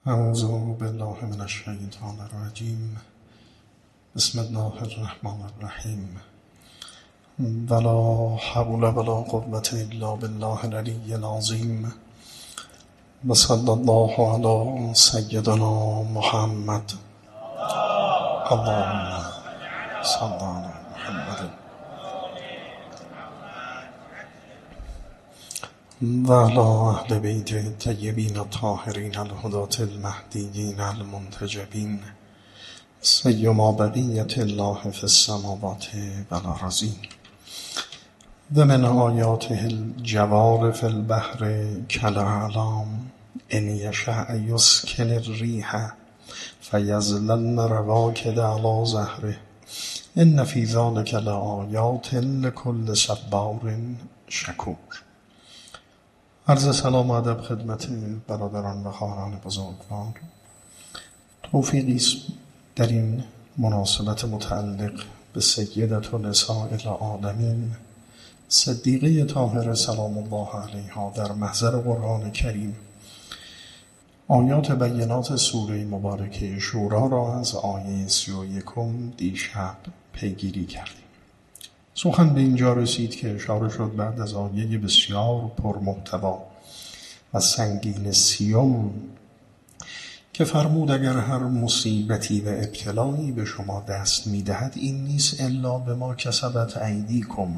اعوذ بالله من الشیطان الرجیم. بسم الله الرحمن الرحیم. ولا حول ولا قوة الا بالله العلی العظیم. و صلی الله علی سیدنا محمد. اللهم صل علی محمد و علی اهل بیت الطیبین الطاهرین الهداة المهدیین المنتجبین سیما بقیة الله فی السماوات والارضین. و من آیاته الجوار فی البحر کالاعلام ان یشأ یسکن الریح فیظللن رواکد علی ظهره ان فی ذلک لآیات لکل صبار شکور. عرض سلام و ادب خدمت برادران و خواهران بزرگوار. توفیقی است در این مناسبت متعلق به سیدة نساء العالمین صدیقه طاهره سلام الله علیها در محضر قرآن کریم آیات بینات سوره مبارکه شورا را از آیه 31 دیشب پیگیری کردیم. سخن به اینجا رسید که اشاره شد بعد از آیه بسیار پرمحتوا و سنگین 30 که فرمود اگر هر مصیبتی و ابتلایی به شما دست می‌دهد این نیست الا به ما کسبت ایدیکم،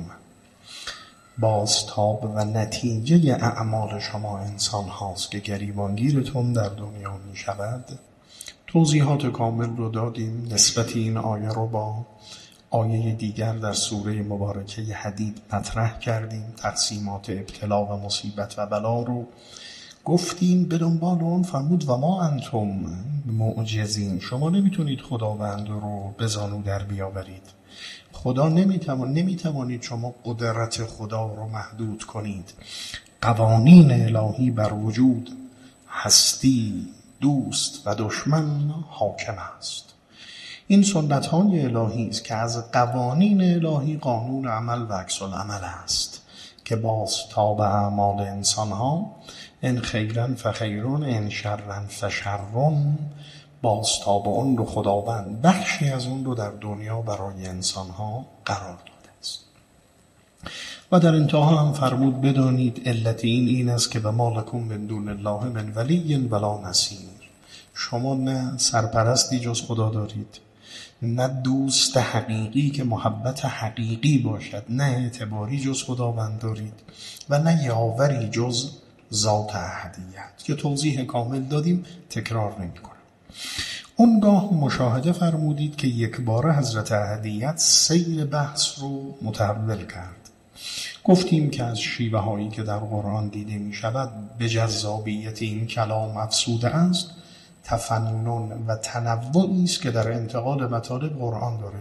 بازتاب و نتیجه اعمال شما انسان هاست که گریبانگیرتون در دنیا می شود. توضیحات کامل رو دادیم. نسبت این آیه رو با آیه دیگر در سوره مبارکه حدید مطرح کردیم. تقسیمات ابتلا و مصیبت و بلا رو گفتیم. به دنبال اون فرمود و ما انتم معجزین، شما نمیتونید خداوند رو به زانو در بیاورید. خدا نمیتوانید شما قدرت خدا رو محدود کنید. قوانین الهی بر وجود، هستی، دوست و دشمن حاکم است. این سنت های الهی است که از قوانین الهی قانون عمل و عکس العمل است که بازتاب اعمال انسان ها ان خیرن فخیرون ان شرن فشرون، بازتاب اون رو خداوند بخشی از اون رو در دنیا برای انسان ها قرار داده است. و در انتها هم فرمود بدانید علت این است که و ما لکم من دون الله من ولی ولا نصیر، شما نه سرپرستی جز خدا دارید، نه دوست حقیقی که محبت حقیقی باشد، نه اعتباری جز خداوند دارید و نه یاوری جز ذات احدیت که توضیح کامل دادیم، تکرار نمی کنم. اونگاه مشاهده فرمودید که یک بار حضرت احدیت سیر بحث رو متحول کرد. گفتیم که از شیوه هایی که در قرآن دیده می شود به جذابیت این کلام افسوده است تفنن و تنوعی است که در انتقال مطالب قرآن داره.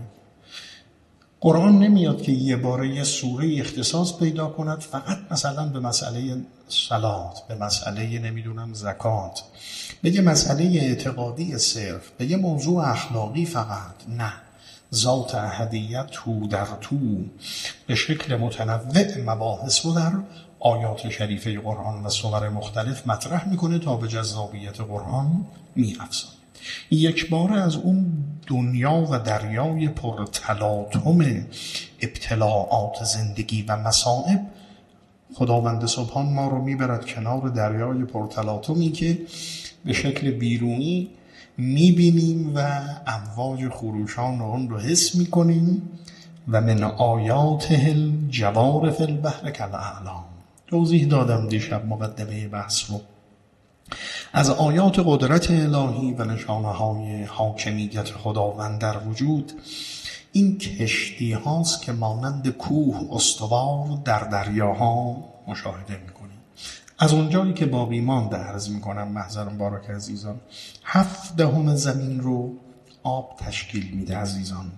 قرآن نمیاد که یه باره یه سوره اختصاص پیدا کند فقط مثلا به مسئله صلات، به مسئله نمیدونم زکات، به یه مسئله اعتقادی صرف، به یه موضوع اخلاقی فقط. نه، ذات احدیت تو در تو به شکل متنوع مباحث رو در آیات شریفه قرآن و سور مختلف مطرح میکنه تا به جذابیت قرآن می‌افزاید. یک بار از اون دنیا و دریای پرتلاطم ابتلاعات زندگی و مصائب خداوند سبحان ما رو میبرد کنار دریای پرتلاطمی که به شکل بیرونی میبینیم و امواج خروشان اون رو حس میکنیم. و من آیاته الجوار فی البحر کالاعلام، توضیح دادم دیشب مقدمه بحث رو. از آیات قدرت الهی و نشانه های حاکمیت خداوند در وجود این کشتی هاست که مانند کوه استوار در دریاها مشاهده میکنیم. از اونجایی که باقی مانده عرض میکنم محضر مبارک عزیزان، 7/10 زمین رو آب تشکیل میده. عزیزان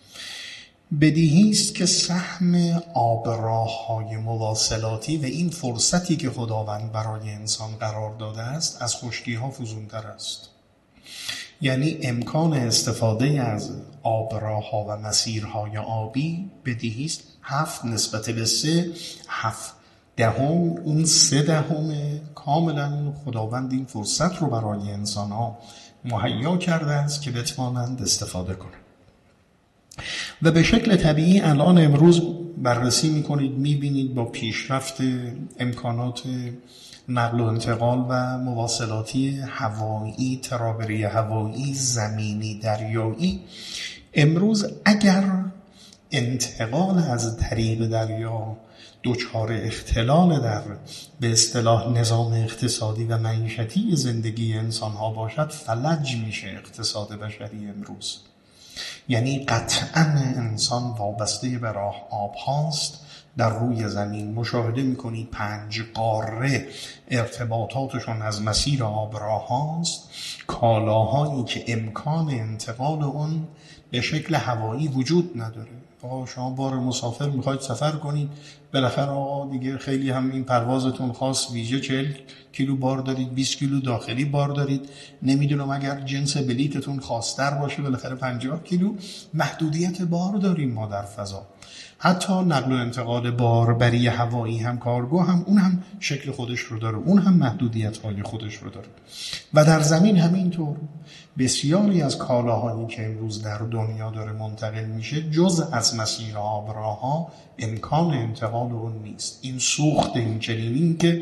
بدیهی است که سهم آب راه‌های مواصلاتی و این فرصتی که خداوند برای انسان قرار داده است از خشکی‌ها فزونتر است. یعنی امکان استفاده از آب راه‌ها و مسیرهای آبی بدیهی است 7 نسبت به 3 7 اون 3/10 کاملا خداوند این فرصت رو برای انسان ها مهیا کرده است که بتوانند استفاده کنند. و به شکل طبیعی الان امروز بررسی میکنید، میبینید با پیشرفت امکانات نقل و انتقال و مواصلاتی هوایی، ترابری هوایی، زمینی، دریایی، امروز اگر انتقال از طریق دریا دچار اختلال در به اصطلاح نظام اقتصادی و معیشتی زندگی انسان ها باشد، فلج میشه اقتصاد بشری امروز. یعنی قطعاً انسان وابسته به راه آب هاست. در روی زمین مشاهده میکنید 5 قاره ارتباطاتشون از مسیر آب راه هاست. کالاهایی که امکان انتقال اون به شکل هوایی وجود نداره. آقا شما بار مسافر میخواید سفر کنید، بالاخره آقا دیگه خیلی هم این پروازتون خاص ویژه 40 کیلو بار دارید، 20 کیلو داخلی بار دارید، نمیدونم اگر جنس بلیتتون خاص‌تر باشه بالاخره 50 کیلو محدودیت بار داریم ما در فضا. حتی نقل و انتقال باربری هوایی هم کارگو هم اون هم شکل خودش رو داره، اون هم محدودیت‌های خودش رو داره. و در زمین همینطور بسیاری از کالاهایی که امروز در دنیا داره منتقل میشه جز از مسیر آبراها امکان انتقال اون نیست. این سوخت این چنینی که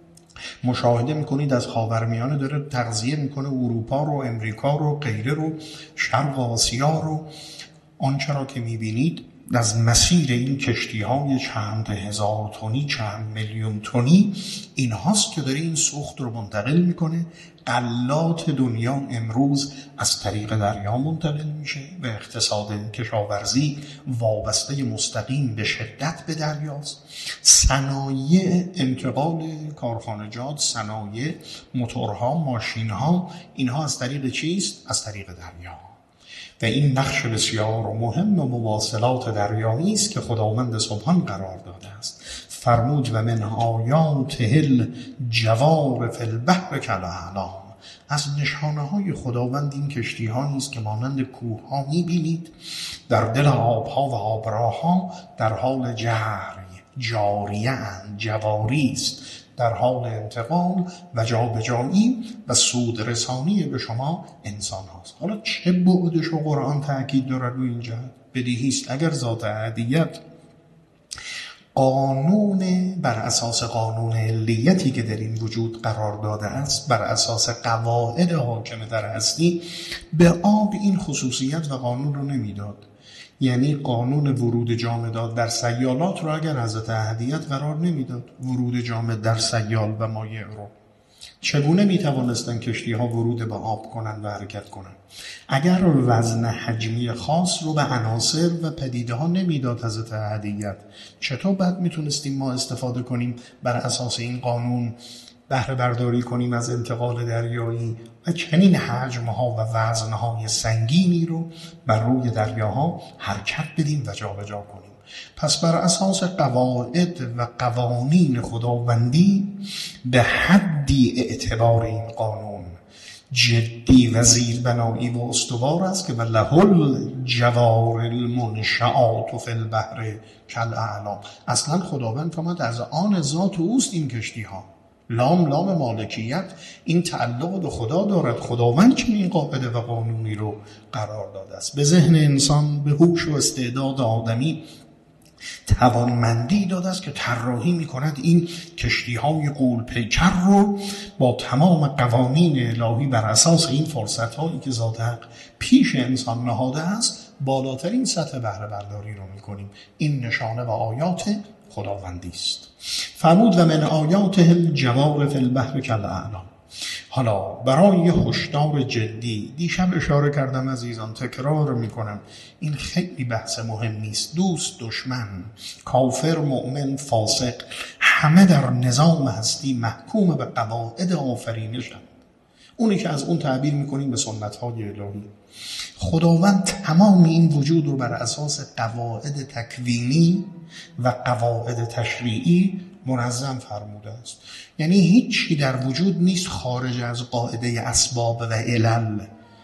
مشاهده میکنید از خاورمیانه داره تغذیه میکنه اروپا رو، امریکا رو، غیره رو، شرق آسیا رو. آنچه را که میبینید از مسیر این کشتی های چند هزار تنی، چند میلیون تنی، این هاست که داره این سوخت رو منتقل میکنه. غلات دنیا امروز از طریق دریا منتقل میشه و اقتصاد کشاورزی وابسته مستقیم به شدت به دریاست. صنایع انتقال کارخانجات، صنایع موتورها، ماشینها، اینها از طریق چیست؟ از طریق دریا. و این نقش بسیار مهم و مواصلات دریایی است که خداوند سبحان قرار داده است. فرمود و من آیاته الجوار فی البحر کالاعلام. از نشانه های خداوند این کشتی ها نیست که مانند کوه ها میبینید در دل آب ها و آبراه ها در حال جاریه اند، جواری است، در حال انتقال و جابجایی و سود رسانی به شما انسان هاست. حالا چه بعدش و قرآن تأکید داره روی این جهت؟ بدیهی است اگر ذات احدیت قانون بر اساس قانون علیتی که در این وجود قرار داده است، بر اساس قواعد حاکم در هستی، به آب این خصوصیت و قانون رو نمیداد. یعنی قانون ورود جامدات در سیالات رو اگر حضرت احدیت قرار نمیداد، ورود جامد در سیال و مایع رو، چگونه میتوانستن کشتی ها ورود به آب کنن و حرکت کنن؟ اگر وزن حجمی خاص رو به عناصر و پدیده ها نمیداد حضرت احدیت، چطور بعد میتونستیم ما استفاده کنیم بر اساس این قانون بهره برداری کنیم از انتقال دریایی و چنین حجمها و وزنهای سنگینی رو بر روی دریاها حرکت بدیم و جابجا کنیم؟ پس بر اساس قواعد و قوانین خداوندی به حدی اعتبار این قانون جدی و زیربنایی و استوار است که له الجوار المنشآت فی البحر کالاعلام. اصلا خداوند فرمود از آن ذات اوست این کشتی ها. لام مالکیت این تعلق به خدا دارد. خداوند چنین قاعده و قانونی رو قرار داده است. به ذهن انسان، به هوش و استعداد آدمی توانمندی داده است که طراحی می‌کند این کشتی‌های غول پیکر رو با تمام قوانین الهی بر اساس این فرصت‌هایی که ذات حق پیش انسان نهاده است بالاترین سطح بهره برداری رو می‌کنیم. این نشانه و آیات خداوندی است. فرمود و من آیاته الجوار فی البحر کالاعلام. حالا برای یه هشدار جدی، دیشب اشاره کردم عزیزان، تکرار میکنم، این خیلی بحث مهمی است. دوست، دشمن، کافر، مؤمن، فاسق، همه در نظام هستی محکوم به قواعد آفرینشند. اونی که از اون تعبیر میکنیم به سنت‌های الهی. خداوند تمام این وجود رو بر اساس قواعد تکوینی و قواعد تشریعی منظم فرموده است. یعنی هیچی در وجود نیست خارج از قاعده اسباب و علل.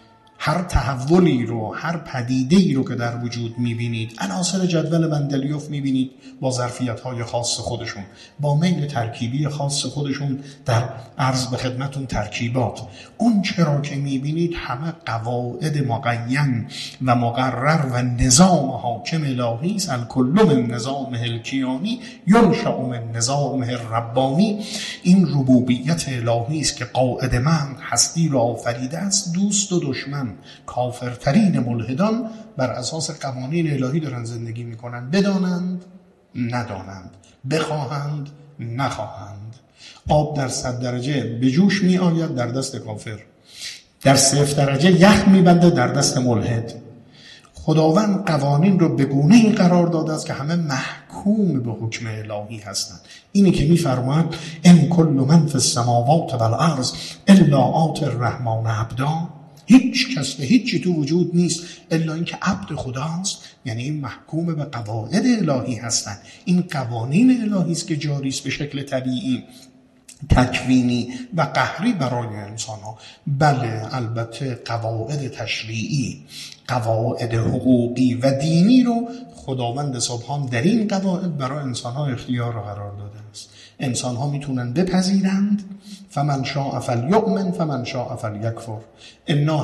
هر تحولی رو، هر پدیده‌ای رو که در وجود می‌بینید، عناصر جدول مندلیوف می‌بینید با ظرفیت‌های خاص خودشون، با میل ترکیبی خاص خودشون در عرض به خدمتون ترکیبات. اون چرا که می‌بینید همه قواعد مقین و مقرر و نظام حاکم الهی است. الکل من نظامه الکیانی ینشأ من نظامه الربانی. این ربوبیت الهی است که قاعدمند هستی را آفریده است. دوست و دشمن، کافرترین ملحدان بر اساس قوانین الهی دارن زندگی میکنن، بدانند ندانند، بخواهند نخواهند. آب در 100 درجه به جوش می آید در دست کافر، در 0 درجه یخ میبنده در دست ملحد. خداوند قوانین رو به گونه‌ای قرار داده است که همه محکوم به حکم الهی هستند. اینی که می‌فرماید ان کل من فی السماوات و الارض الا آتی الرحمن عبدا. هیچ کس و هیچی تو وجود نیست الا اینکه عبد خداست. یعنی این محکوم به قواعد الهی هستند. این قوانین الهی است که جاری است به شکل طبیعی، تکوینی و قهری برای انسان ها. بله، البته قواعد تشریعی، قواعد حقوقی و دینی رو خداوند سبحان در این قواعد برای انسان ها اختیار رو قرار داده است. انسان ها میتونن بپذیرند، فمن شاء فلیؤمن فمن شاء فلیکفر، انا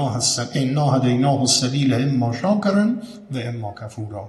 هدیناه السبیل اما شاکرا و اما کفورا.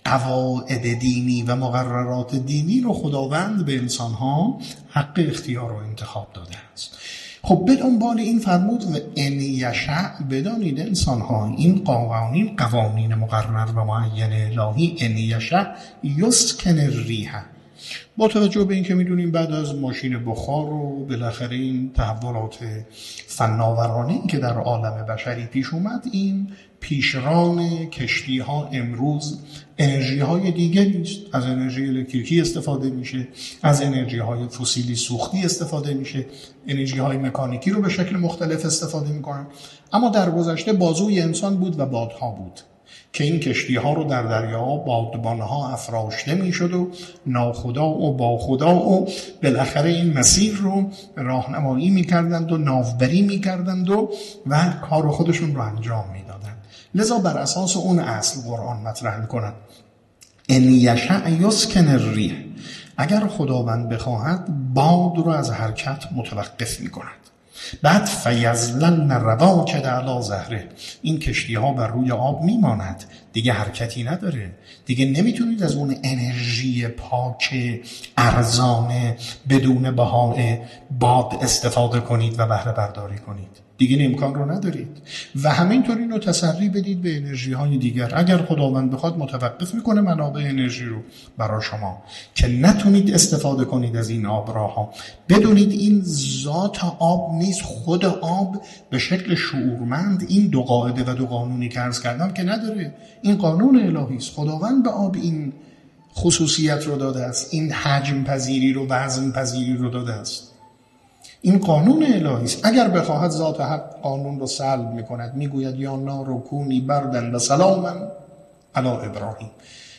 قواعد دینی و مقررات دینی رو خداوند به انسان ها حق اختیار و انتخاب داده است. خب به دنبال این فرمود و ان یشاء، بدانید انسان ها این قوانین مقرر و معین الهی، ان یشاء یسکن الریح. با توجه به این که میدونیم بعد از ماشین بخار و بالاخره این تحولات فناورانه‌ای که در عالم بشری پیش اومد، این پیشران کشتی ها امروز انرژی های دیگری است. از انرژی الکتریکی استفاده میشه، از انرژی های فسیلی سوختی استفاده میشه، انرژی های مکانیکی رو به شکل مختلف استفاده میکنن. اما در گذشته بازوی انسان بود و بادها بود که این کشتی ها رو در دریا بادبان ها افراشته میشد و ناخدا و با خدا و بالاخره این مسیر رو راهنمایی میکردند و ناوبری میکردند و کار خودشون رو انجام میدادند. لذا بر اساس اون اصل قرآن مطرح میکنند ان یشاء یسکن الریح. اگر خداوند بخواهد باد رو از حرکت متوقف میکند. بعد فیظللن رواکد علی ظهره، این کشتی ها بر روی آب میماند، دیگه حرکتی نداره، دیگه نمیتونید از اون انرژی پاک ارزانه بدون بهای باد استفاده کنید و بهره برداری کنید، دیگه امکان رو ندارید. و همینطور اینو تسری بدید به انرژی های دیگر. اگر خداوند بخواد متوقف میکنه منابع انرژی رو برای شما که نتونید استفاده کنید از این آبراها. بدونید این ذات آب نیست، خود آب به شکل شعورمند این دو قاعده و دو قانونی که عرض کردم که نداره. این قانون الهی است. خداوند به آب این خصوصیت رو داده است، این حجم پذیری رو، وزن پذیری رو داده است. این قانون الهی است. اگر بخواهد ذات حق قانون رو سلب میکند، میگوید یا نار کونی بردن و سلاما علی ابراهیم.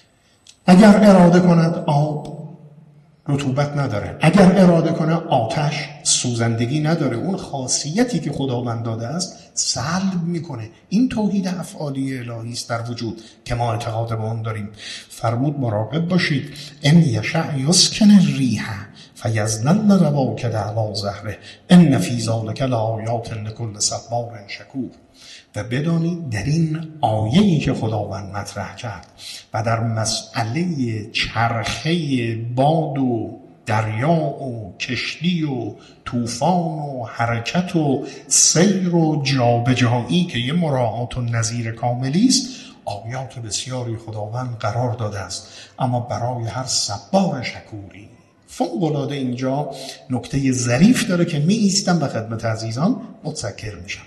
اگر اراده کند آب رطوبت نداره، اگر اراده کنه آتش سوزندگی نداره. اون خاصیتی که خداوند داده است سلب میکنه. این توحید افعالی الهی است در وجود که ما اعتقاد به اون داریم. فرمود مراقب باشید ان یشاء یسکن الریح فیظللن رواکد علی ظهره ان فی ذلک لآیات لکل صبار شکور. و بدانید در این آیه‌ای که خداوند مطرح کرد و در مسئله چرخه باد و دریا و کشتی و طوفان و حرکت و سیر و جابجایی که یه مراعات و نظیر کاملی است، آیات بسیاری خداوند قرار داده است. اما برای هر صبار شکوری فوق‌العاده اینجا نکته ظریف داره که می ایستم به خدمت عزیزان متذکر میشم.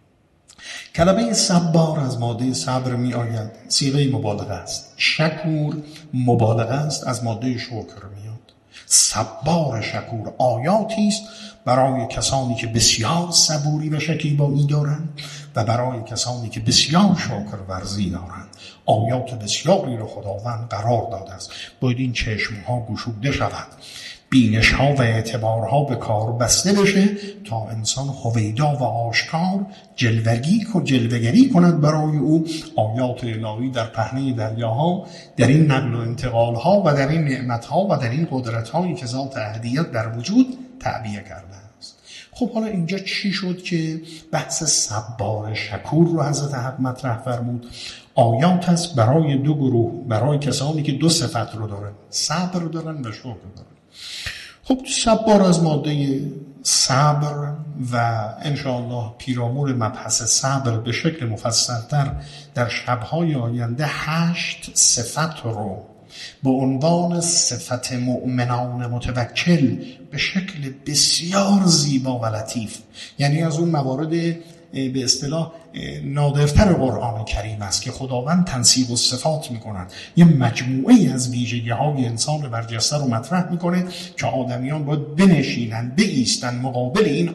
کلمه صبار از ماده صبر می آید، صیغه مبالغه است. شکور مبالغه است، از ماده شکر میاد. صبار شکور آیاتی است برای کسانی که بسیار صبوری و شکیبایی دارند و برای کسانی که بسیار شکر ورزی دارند. آیات بسیاری رو خداوند قرار داده است. باید این چشمها گشوده شود. بینش‌ها و اعتبارها به کار بسته بشه تا انسان هویدا و آشکار جلوه‌گری کند برای او آیات الهی در پهنه دریاها، در این نقل و انتقالها و در این نعمتها و در این قدرتهایی که ذات احدیت در وجود تعبیه کرده است. خب حالا اینجا چی شد که بحث صبار شکور رو حضرت حق مطرح فرمود؟ آیات هست برای دو گروه، برای کسانی که دو صفت رو دارن، صبر دارن و شکر دارن. خب صبار از ماده صبر و انشاءالله پیرامون مبحث صبر به شکل مفصلتر در شبهای آینده 8 صفت رو به عنوان صفت مؤمنان متوکل به شکل بسیار زیبا و لطیف، یعنی از اون موارد به اصطلاح نادرتر قرآن کریم است که خداوند تنصیب الصفات می‌کند، یه مجموعه از ویژگی‌های انسان برجسته رو مطرح می‌کنه که آدمیان باید بنشینن، بایستن مقابل این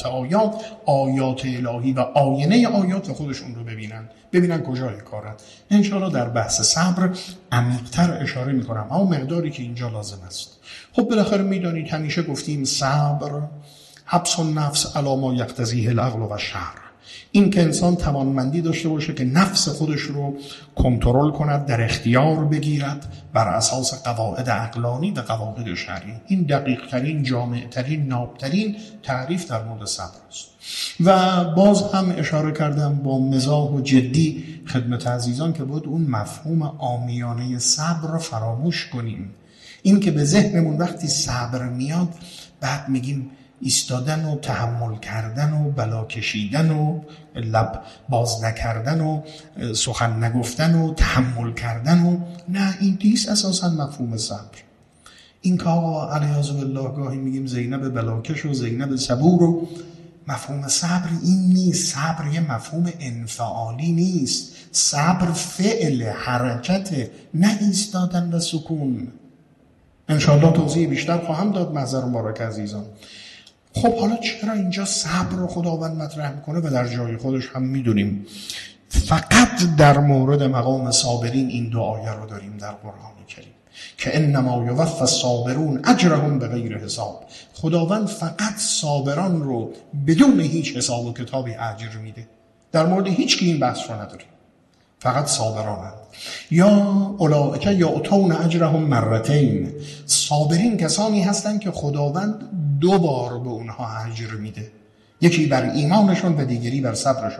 آیات الهی و آینه آیات خودشون رو ببینن کجای کارن. انشاءالله در بحث صبر عمیق‌تر اشاره می‌کنم، اما مقداری که اینجا لازم است. خب بالاخره می‌دونید همیشه گفتیم صبر حبس النفس علی ما یقتضیه العقل و الشرع، این که انسان توانمندی داشته باشه که نفس خودش رو کنترل کند، در اختیار بگیرد بر اساس قواعد عقلانی و قواعد شرعی. این دقیق ترین، جامع ترین، ناب ترین تعریف در مورد صبر است. و باز هم اشاره کردم با مزاح و جدی خدمت عزیزان که بود اون مفهوم عامیانه صبر رو فراموش کنیم. این که به ذهنمون وقتی صبر میاد بعد میگیم ایستادن و تحمل کردن و بلا کشیدن و لب باز نکردن و سخن نگفتن و تحمل کردن و نه، این نیست اساسا مفهوم صبر. این که آقا علیاذ بالله گاهی میگیم زینب بلاکش و زینب صبور و مفهوم صبر این نیست. صبر یه مفهوم انفعالی نیست، صبر فعل، حرکت، نه ایستادن و سکون. انشاءالله توضیح بیشتر خواهم داد محضر مبارک عزیزان. خب حالا چرا اینجا صبر رو خداوند مطرح میکنه و در جای خودش هم میدونیم فقط در مورد مقام صابرین این دو آیه رو داریم در قرآن کریم که انما یوفی الصابرون اجرهم بغیر حساب. خداوند فقط صابران رو بدون هیچ حساب و کتابی اجر میده، در مورد هیچ کی این بحث رو نداریم، فقط صابرانند. یا اولئک یؤتون اجرهم مرتین، صابرین کسانی هستند که خداوند 2 بار به اونها اجر میده، یکی بر ایمانشون و دیگری بر صبرشون.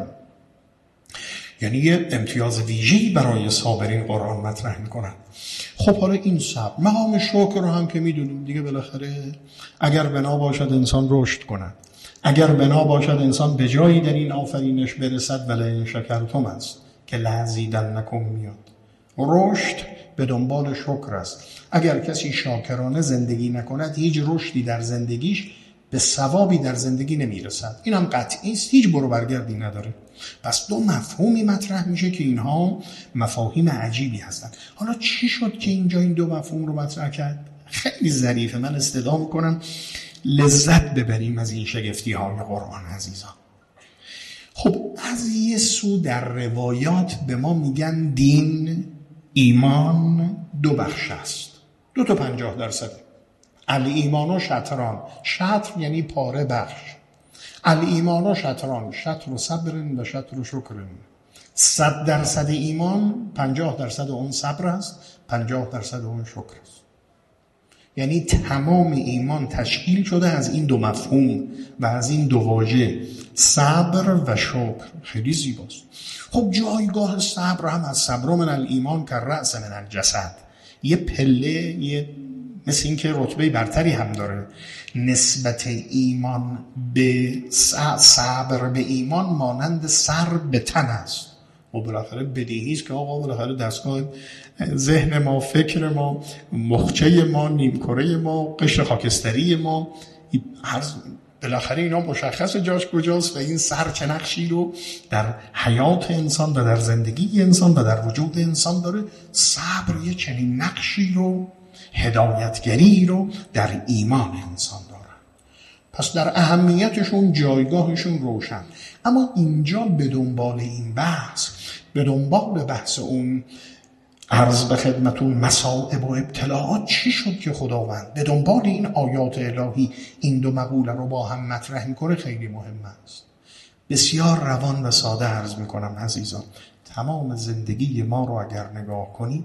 یعنی یه امتیاز ویژه‌ای برای صابرین قرآن مطرح میکنن. خب حالا این صبر، مقام شکر رو هم که میدونیم دیگه، بالاخره اگر بنا باشد انسان رشد کند، اگر بنا باشد انسان به جایی در این آفرینش برسد ولئن شکرتم است که لازیدنکم میاد. رشد به دنبال شکر است. اگر کسی شاکرانه زندگی نکند هیچ رشدی در زندگیش به ثوابی در زندگی نمیرسد. این هم قطعی است، هیچ برو برگردی نداره. پس 2 مفهومی مطرح میشه که اینها مفاهیم عجیبی هستند. حالا چی شد که اینجا این 2 مفهوم رو مطرح کرد؟ خیلی ظریفه، من استدعا میکنم لذت ببریم از این شگفتی های قرآن عزیزان. خب از یه سو در روایات به ما میگن دین، ایمان 2 بخش است، 2 تا 50%. الایمان و شطران، شطر یعنی پاره بخش، الایمان و شطران، شطر و صبر و شطر و شکر. 100% ایمان 50% اون صبر است، 50% اون شکر است. یعنی تمام ایمان تشکیل شده از این 2 مفهوم و از این 2 واژه، صبر و شکر. خیلی زیباست. خب جایگاه صبر هم از صبر من الایمان که رأس من الجسد، یه پله، یه مثل این که رتبه برتری هم داره. نسبت ایمان به صبر به ایمان مانند سر به تن است. و بالاخره بدیهی است که آقا بالاخره دستگاه ذهن ما، فکر ما، مخچه ما، نیمکره ما، قشر خاکستری ما، بالاخره اینا مشخص جاش کجاست و این سر چه نقشی رو در حیات انسان و در زندگی انسان و در وجود انسان داره. صبر یه چنین نقشی رو، هدایتگری رو در ایمان انسان داره. پس در اهمیتشون، جایگاهشون روشن. اما اینجا به دنبال این بحث، به دنبال بحث اون عرض به خدمتون مصائب و ابتلاعات چی شد که خداوند به دنبال این آیات الهی این دو مقوله رو با هم مطرح میکنه خیلی مهم است. بسیار روان و ساده عرض میکنم عزیزان، تمام زندگی ما رو اگر نگاه کنید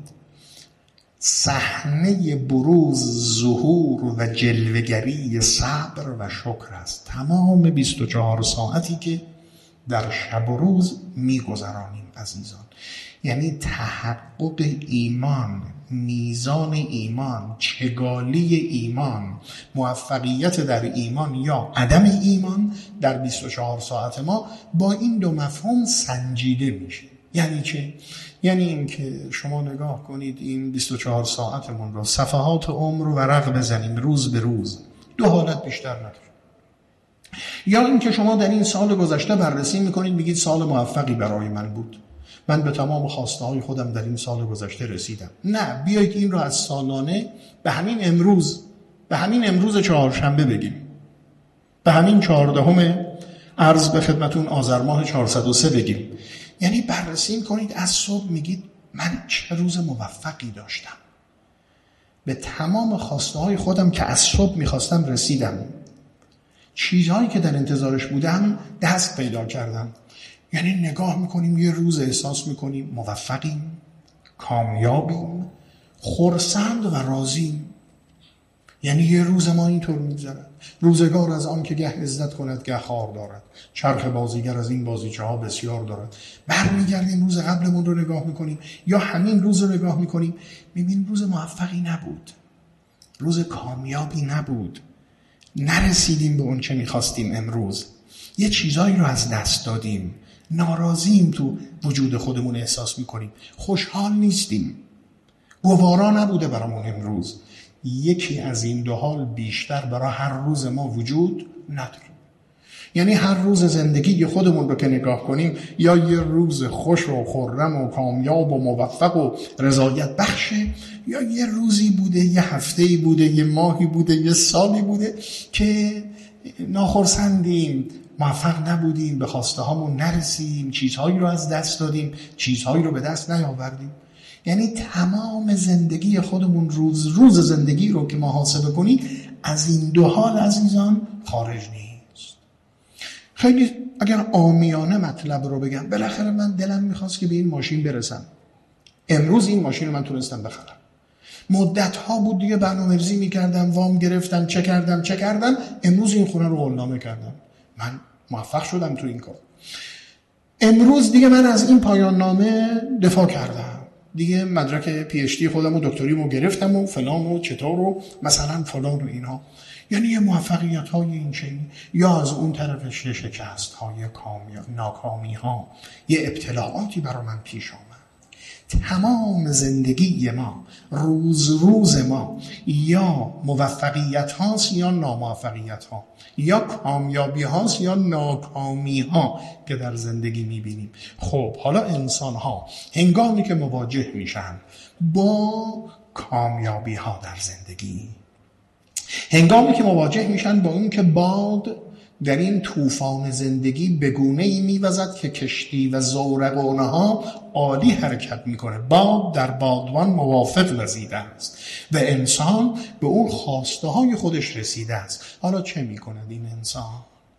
صحنه بروز، ظهور و جلوه‌گری صبر و شکر است. تمام 24 ساعتی که در شب و روز میگذرانیم عزیزان، یعنی تحقق ایمان، میزان ایمان، چگالی ایمان، موفقیت در ایمان یا عدم ایمان در 24 ساعت ما با این دو مفهوم سنجیده میشه. یعنی چه؟ یعنی این که شما نگاه کنید این 24 ساعتمون رو، صفحات عمر رو ورق بزنیم روز به روز، دو حالت بیشتر نداره. یا این که شما در این سال گذشته بررسی میکنید میگید سال موفقی برای من بود، من به تمام خواسته های خودم در این سال گذشته رسیدم. نه، بیایید این رو از سالانه به همین امروز چهارشنبه بگیم، به همین 14 عرض به خدمتون آذر ماه 403 بگیم. یعنی بررسی کنید از صبح میگید من چه روز موفقی داشتم، به تمام خواسته های خودم که از صبح میخواستم رسیدم، چیزهایی که در انتظارش بودم دست پیدا کردم. یعنی نگاه میکنیم یه روز احساس میکنیم موفقیم، کامیابیم، خرسند و راضیم. یعنی یه روز ما اینطور میگذرد. روزگار از آن که گه عزت کند گه خار دارد، چرخ بازیگر از این بازیچه ها بسیار دارد. برمیگردیم روز قبلمون رو نگاه میکنیم یا همین روز رو نگاه میکنیم، میبینیم روز موفقی نبود، روز کامیابی نبود، نرسیدیم به اون چه میخواستیم. امروز یه چیزایی رو از دست دادیم، ناراضیم، تو وجود خودمون احساس میکنیم، خوشحال نیستیم، گوارا نبوده برامون امروز. یکی از این دو حال بیشتر برای هر روز ما وجود نداره. یعنی هر روز زندگی خودمون رو که نگاه کنیم یا یه روز خوش و خرم و کامیاب و موفق و رضایت بخشه، یا یه روزی بوده، یه هفته‌ای بوده، یه ماهی بوده، یه سالی بوده که ناخرسندیم، موفق نبودیم، به خواسته هامون نرسیدیم، چیزهایی رو از دست دادیم، چیزهایی رو به دست نیاوردیم. یعنی تمام زندگی خودمون روز زندگی رو که محاسبه کنید از این دو حال عزیزان خارج نیست. خیلی اگر عامیانه مطلب رو بگم، بالاخره من دلم میخواست که به این ماشین برسم، امروز این ماشین رو من تونستم بخرم. مدت ها بود دیگه برنامه‌ریزی میکردم، وام گرفتم، چه کردم، امروز این خونه رو قولنامه کردم، من موفق شدم تو این کار. امروز دیگه من از این پایان نامه دفاع کردم، دیگه مدرک پی اچ دی خودم و دکتریمو گرفتم و فلان و چطور و مثلا فلان و اینها. یعنی یه موفقیت های این چنین، یا از اون طرفش یه شکست های ناکامی ها، یه ابتلاعاتی برای من پیش آمد. تمام زندگی ما، روز ما، یا موفقیت هاست یا ناموفقیت ها، یا کامیابی هاست یا ناکامی ها که در زندگی میبینیم. خب حالا انسان ها هنگامی که مواجه میشن با کامیابی ها در زندگی، هنگامی که مواجه میشن با این که باد در این طوفان زندگی به گونه‌ای می‌وزد که کشتی و زورقونه ها عالی حرکت میکنه، باد در بادبان موافق وزیده است و انسان به اون خواسته های خودش رسیده است. حالا چه میکند این انسان؟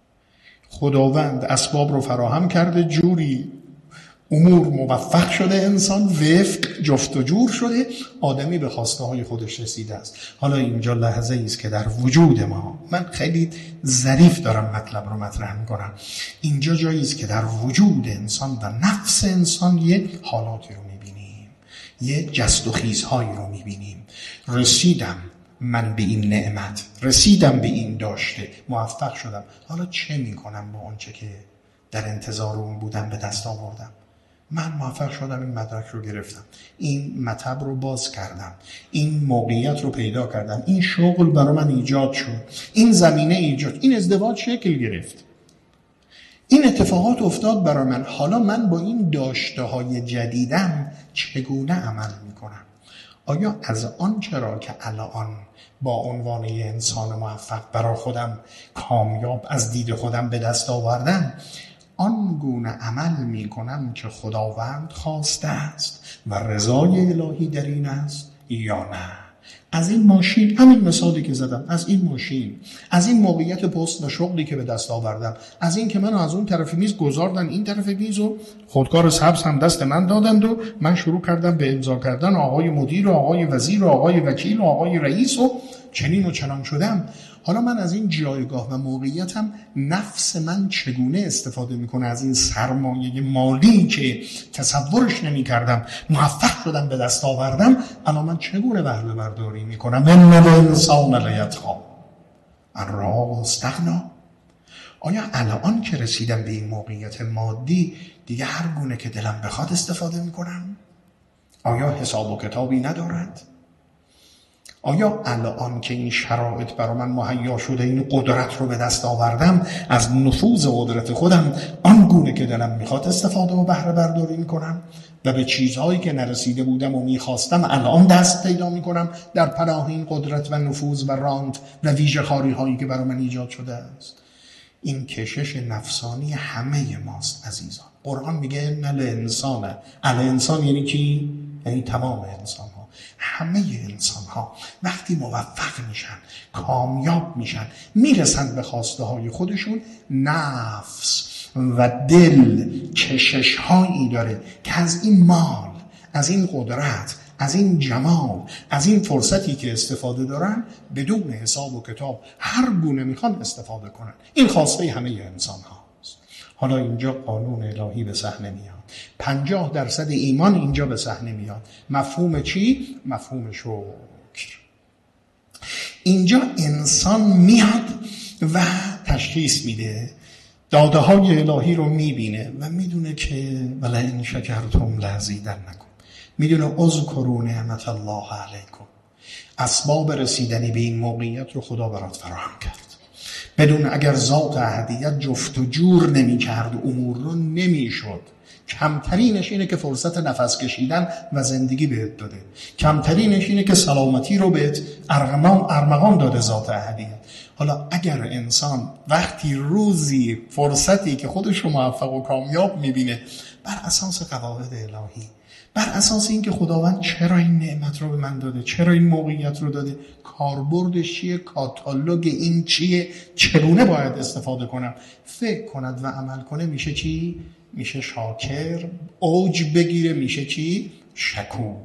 خداوند اسباب رو فراهم کرده، جوری امور موفق شده، انسان وفق جفت و جور شده، آدمی به خواسته های خودش رسیده است. حالا اینجا لحظه ای است که در وجود ما، من خیلی ظریف دارم مطلب رو مطرح میکنم، اینجا جایی است که در وجود انسان و نفس انسان یه حالاتی رو میبینیم، یه جست و خیزهایی رو میبینیم. رسیدم من به این نعمت، رسیدم به این داشته، موفق شدم، حالا چه میکنم با آنچه که در انتظار اون بودم به دست آوردم؟ من موفق شدم، این مدرک رو گرفتم، این مطب رو باز کردم، این موقعیت رو پیدا کردم، این شغل برای من ایجاد شد، این زمینه ایجاد، این ازدواج شکل گرفت، این اتفاقات افتاد برای من. حالا من با این داشته های جدیدم چگونه عمل میکنم؟ آیا از آن چرا که الان با عنوان یه انسان موفق برای خودم کامیاب از دید خودم به دست آوردم، آن گونه عمل می کنم که خداوند خواسته است و رضای الهی در این است یا نه. از این ماشین، همین مثالی که زدم، از این ماشین، از این موقعیت پست و شغلی که به دست آوردم، از این که منو از اون طرف میز گذاردن این طرف میز و خودکار سبز هم دست من دادند و من شروع کردم به امضا کردن آقای مدیر و آقای وزیر و آقای وکیل و آقای رئیس و چنین و چنان شدم. حالا من از این جایگاه و موقعیتم نفس من چگونه استفاده میکنه از این سرمایه مالی که تصورش نمی کردم موفق شدم به دست آوردم، الان من چگونه بهره برداری میکنم؟ ان الانسان لیطغی ان رآه استغنی. آیا الان که رسیدم به این موقعیت مادی دیگه هر گونه که دلم بخواد استفاده میکنم؟ آیا حساب و کتابی ندارد؟ آیا الان که این شرایط برای من مهیا شده، این قدرت رو به دست آوردم، از نفوذ قدرت خودم آنگونه که دلم میخواد استفاده و بهره برداری میکنم و به چیزهایی که نرسیده بودم و میخواستم الان دست پیدا میکنم در پناه این قدرت و نفوذ و رانت و ویژه خاری هایی که برای من ایجاد شده است؟ این کشش نفسانی همه ماست عزیزان. قرآن میگه ان الانسان، الانسان یعنی کی؟ یعنی تمام انسان ها. همه انسان ها وقتی موفق میشن، کامیاب میشن، میرسن به خواسته های خودشون، نفس و دل کشش هایی داره که از این مال، از این قدرت، از این جمال، از این فرصتی که استفاده دارن بدون حساب و کتاب هر گونه میخوان استفاده کنن. این خواسته همه انسان هاست. حالا اینجا قانون الهی به صحنه میاد. 50% ایمان اینجا به صحنه میاد. مفهوم چی؟ مفهوم شکر. اینجا انسان میاد و تشخیص میده، داده های الهی رو میبینه و میدونه که ولئن شکرتم لازیدنکم. میدونه اذکروا نعمت الله علیکم. اسباب رسیدنی به این موقعیت رو خدا برات فراهم کرد. بدون اگر ذات احدیت جفت و جور نمی کرد و امور رو نمی شد. کمترینش اینه که فرصت نفس کشیدن و زندگی بهت داده. کمترینش اینه که سلامتی رو بهت ارمغان داده ذات احدیت. حالا اگر انسان وقتی روزی فرصتی که خودش رو موفق و کامیاب میبینه بر اساس قواعد الهی، بر اساس این که خداوند چرا این نعمت رو به من داده، چرا این موقعیت رو داده، کاربردش چیه، کاتالوگ این چیه، چگونه باید استفاده کنم، فکر کند و عمل کنه، میشه چی؟ میشه شاکر. اوج بگیره میشه چی؟ شکور.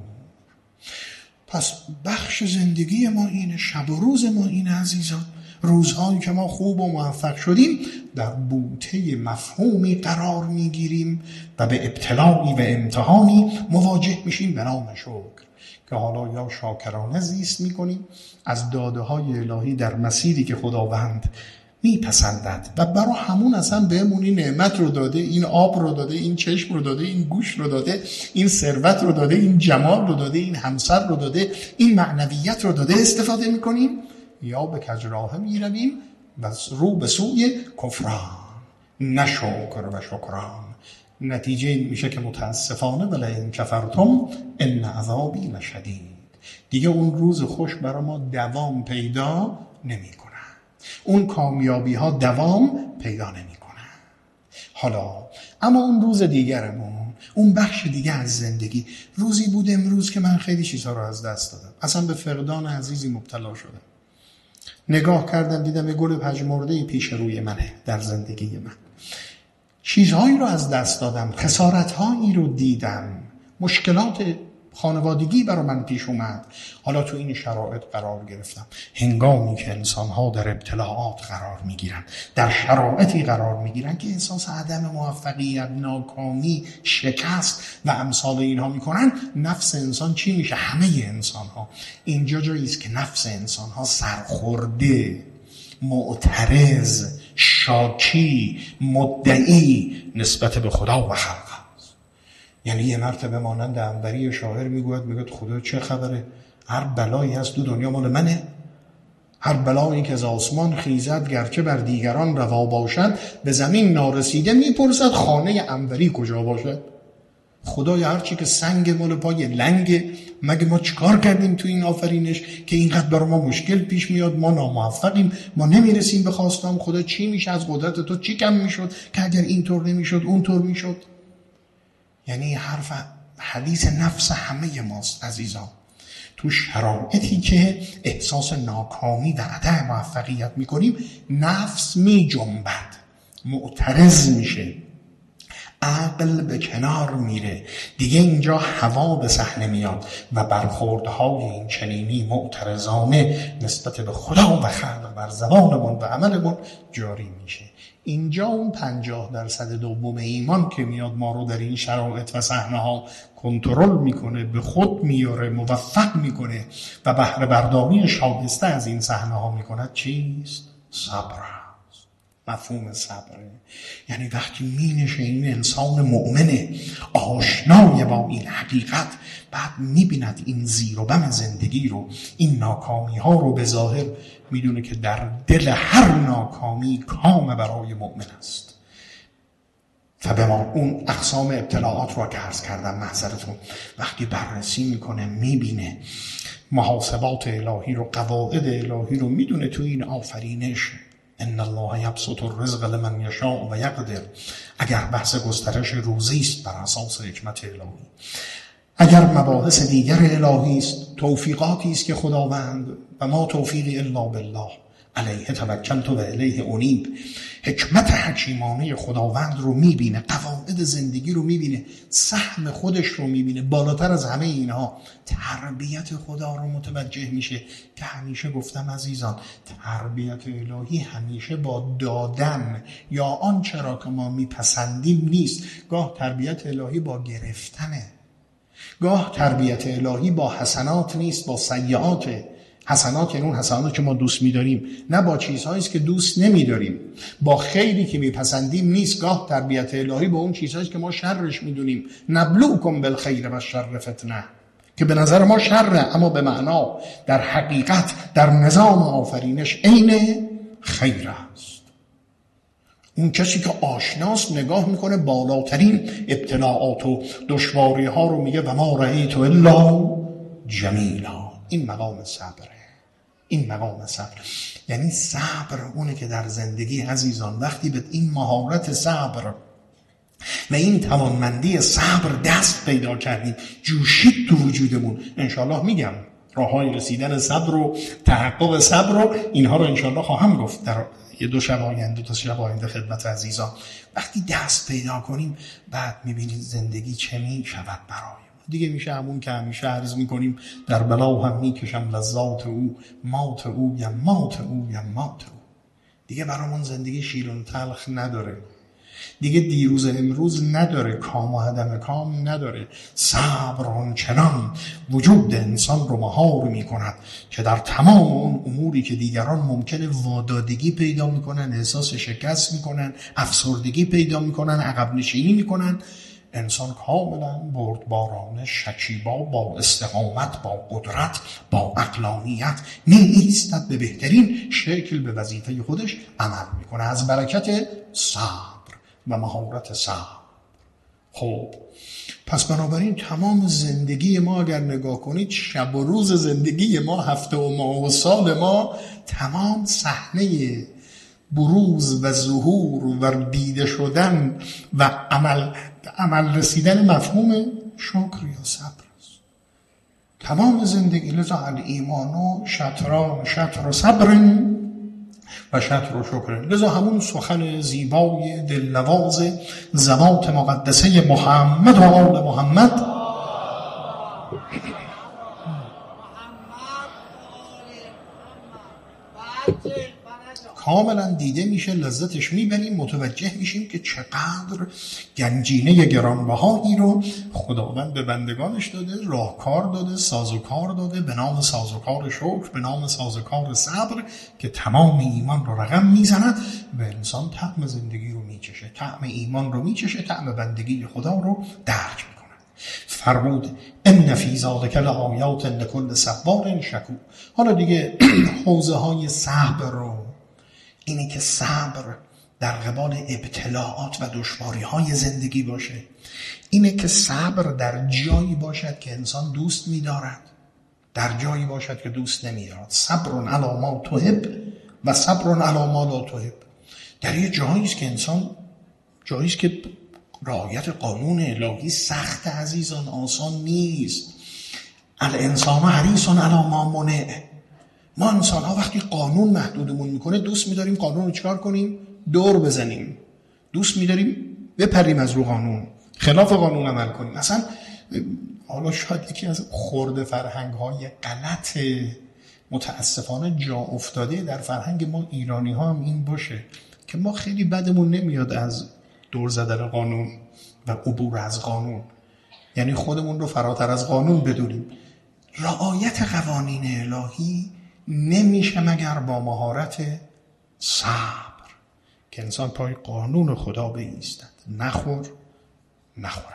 پس بخش زندگی ما اینه، شب و روز ما اینه عزیزان. روزهایی که ما خوب و موفق شدیم در بوته مفهومی قرار میگیریم و به ابتلایی و امتحانی مواجه میشیم به نام شکر، که حالا یا شاکرانه زیست میکنیم از داده های الهی در مسیری که خداوند میپسندد و برای همون اصلا بهمون این نعمت رو داده، این آب رو داده، این چشم رو داده، این گوش رو داده، این ثروت رو داده، این جمال رو داده، این همسر رو داده، این معنویت رو داده، استفاده میکنیم یا به کجراه میرویم و رو به سوی کفران، نه شکر و شکران. نتیجه میشه که متاسفانه ولئن کفرتم ان عذابی لشدید. دیگه اون روز خوش برای ما دوام پیدا نمیکنه. اون کامیابی ها دوام پیدا نمیکنه. حالا اما اون روز دیگرمون، اون بخش دیگه از زندگی، روزی بود امروز که من خیلی چیزها رو از دست دادم، اصلا به فقدان عزیزی مبتلا شدم. نگاه کردم دیدم یه گل پژمرده‌ای پیش روی منه در زندگی من. چیزهایی رو از دست دادم، خسارت‌هایی رو دیدم، مشکلات خانوادگی برای من پیش اومد. حالا تو این شرایط قرار گرفتم. هنگامی که انسان‌ها در ابتلاعات قرار می‌گیرن، در شرایطی قرار می‌گیرن که احساس عدم موفقیت، ناکامی، شکست و امثال اینها می‌کنن، نفس انسان چی میشه؟ همه انسان‌ها. اینجا جایی است که نفس انسان‌ها سرخورده، معترض، شاکی، مدعی نسبت به خدا و خلق. یعنی یه مرتبه مانند انوری شاعر میگوید، میگه خدا چه خبره؟ هر بلایی هست تو دنیا مال منه. هر بلایی که از آسمان خیزد گرچه بر دیگران روا باشد، به زمین نارسیده میپرسد خانه انوری کجا باشد. خدایا هرچی که سنگ مال پای لنگه، مگه ما چیکار کردیم تو این آفرینش که اینقدر برای ما مشکل پیش میاد، ما ناموفقیم، ما نمیرسیم به خواستم. خدا چی میشه از قدرت تو، چی کم میشد که اگر اینطور نمیشد اونطور میشد؟ یعنی حرف حدیث نفس همه ماست عزیزان. تو شرایطی که احساس ناکامی و عدم موفقیت میکنیم، نفس میجنبد، معترض میشه، عقل به کنار میره، دیگه اینجا هوا به صحنه میاد و برخوردهای این چنینی معترضانه نسبت به خدا و خلق بر زبانمون و عملمون جاری میشه. اینجا اون 50% دوم ایمان که میاد ما رو در این شرایط و صحنه ها کنترل میکنه، به خود میاره، موفق میکنه و بهره برداری شایسته از این صحنه ها میکنه. چیست؟ صبر. مفهوم صبره. یعنی وقتی مینشه این انسان مؤمنه آشنای با این حقیقت، بعد میبیند این زیر و بم زندگی رو، این ناکامی ها رو به ظاهر، میدونه که در دل هر ناکامی کام برای مؤمن است. و به ما اون اقسام ابتلاعات رو که عرض کردم محضرتون، وقتی بررسی میکنه میبینه محاسبات الهی رو، قواعد الهی رو، میدونه تو این آفرینش ان الله یبسط الرزق لمن یشاء و یقدر. اگر بحث گسترش روزی است بر اساس حکمت الهی، اگر مباحث دیگر الهی است، توفیقاتی است که خداوند، و ما توفیقی الا بالله علیه توکلت و الیه انیب، حکمت حکیمانه خداوند رو میبینه، قواعد زندگی رو میبینه، سهم خودش رو میبینه. بالاتر از همه اینها تربیت خدا رو متوجه میشه که همیشه گفتم عزیزان، تربیت الهی همیشه با دادن یا آنچه را که ما میپسندیم نیست. گاه تربیت الهی با گرفتنه، گاه تربیت الهی با حسنات نیست، با سیئاته. حسنات یعنی اون حسنات که ما دوست می‌داریم، نه با چیزهایی که دوست نمی‌داریم. با خیری که میپسندیم نیست. گاه تربیت الهی با اون چیزهایی که ما شرش می‌دونیم. نبلوکم بالخیر و شر فتنه، که به نظر ما شره اما به معنا در حقیقت در نظام آفرینش عین خیر است. اون کسی که آشناست نگاه میکنه بالاترین ابتلاعات و دشواری ها رو، میگه و ما رأیت الا جمیلا. این مقام صبره. این مقام صبر. یعنی صبر اونه که در زندگی عزیزان وقتی به این مهارت صبر و این توانمندی صبر دست پیدا کردیم، جوشید تو وجودمون، انشالله میگم راه های رسیدن صبر و تحقق صبر رو، اینها رو انشالله خواهم گفت در یه دو تا شب آینده خدمت عزیزان. وقتی دست پیدا کنیم بعد میبینید زندگی چه میشود برای دیگه. میشه همون که همیشه عرض میکنیم در بلا هم میکشم لذات او، مات او یا مات او یا مات او. دیگه برامون زندگی شیرین تلخ نداره، دیگه دیروز امروز نداره، کام و عدم کام نداره. صبر آنچنان وجود انسان رو مهار میکند که در تمام اون اموری که دیگران ممکنه وادادگی پیدا میکنن، احساس شکست میکنن، افسردگی پیدا میکنن، عقب نشینی میکنن، انسان کاملا بردبارانه، شکیبا، با استقامت، با قدرت، با عقلانیت می‌ایستد، به بهترین شکل به وظیفه خودش عمل میکنه از برکت صبر و مهارت صبر. خب پس بنابراین تمام زندگی ما اگر نگاه کنید، شب و روز زندگی ما، هفته و ماه و سال ما، تمام صحنه بروز و ظهور و دیده شدن و عمل رسیدن مفهوم شکر یا صبر است. تمام زندگی. لذا الایمان شطران، شطر صبر و شطر شکر. لذا همون سخن زیبای دلنواز ذوات مقدسه محمد و آل محمد کاملا دیده میشه، لذتش میبریم، متوجه میشیم که چقدر گنجینه گرانبهایی رو خداوند به بندگانش داده، راهکار داده، سازوکار داده، به نام سازوکار شکر، به نام سازوکار صبر، که تمام ایمان رو رقم میزند و انسان طعم زندگی رو میچشه، طعم ایمان رو میچشه، طعم بندگی خدا رو درک میکنه. فرمود ان فی ذلک لآیات لکل صبار شکور. حالا دیگه حوزه های صبر رو، اینه که صبر در قبال ابتلاعات و دشواری‌های زندگی باشه، اینه که صبر در جایی باشد که انسان دوست می‌دارد، در جایی باشد که دوست نمی‌دارد. صبر علی ما تحب و صبر علی ما لا تحب. در یه جایی است که انسان، جایی است که رعایت قانون الهی سخت عزیزان، آسان نیست. الانسان حریص علی ما منع. ما انسان ها وقتی قانون محدودمون میکنه دوست می‌داریم قانون رو چکار کنیم؟ دور بزنیم. دوست می‌داریم بپریم از رو قانون، خلاف قانون عمل کنیم. اصلا حالا شاید یکی از خرد فرهنگ‌های غلط متاسفانه جا افتاده در فرهنگ ما ایرانی ها هم این باشه که ما خیلی بدمون نمیاد از دور زدن قانون و عبور از قانون، یعنی خودمون رو فراتر از قانون بدونیم. رعایت قوانین الهی نمیشه مگر با مهارت صبر، که انسان پای قانون خدا بایستد، نخورد،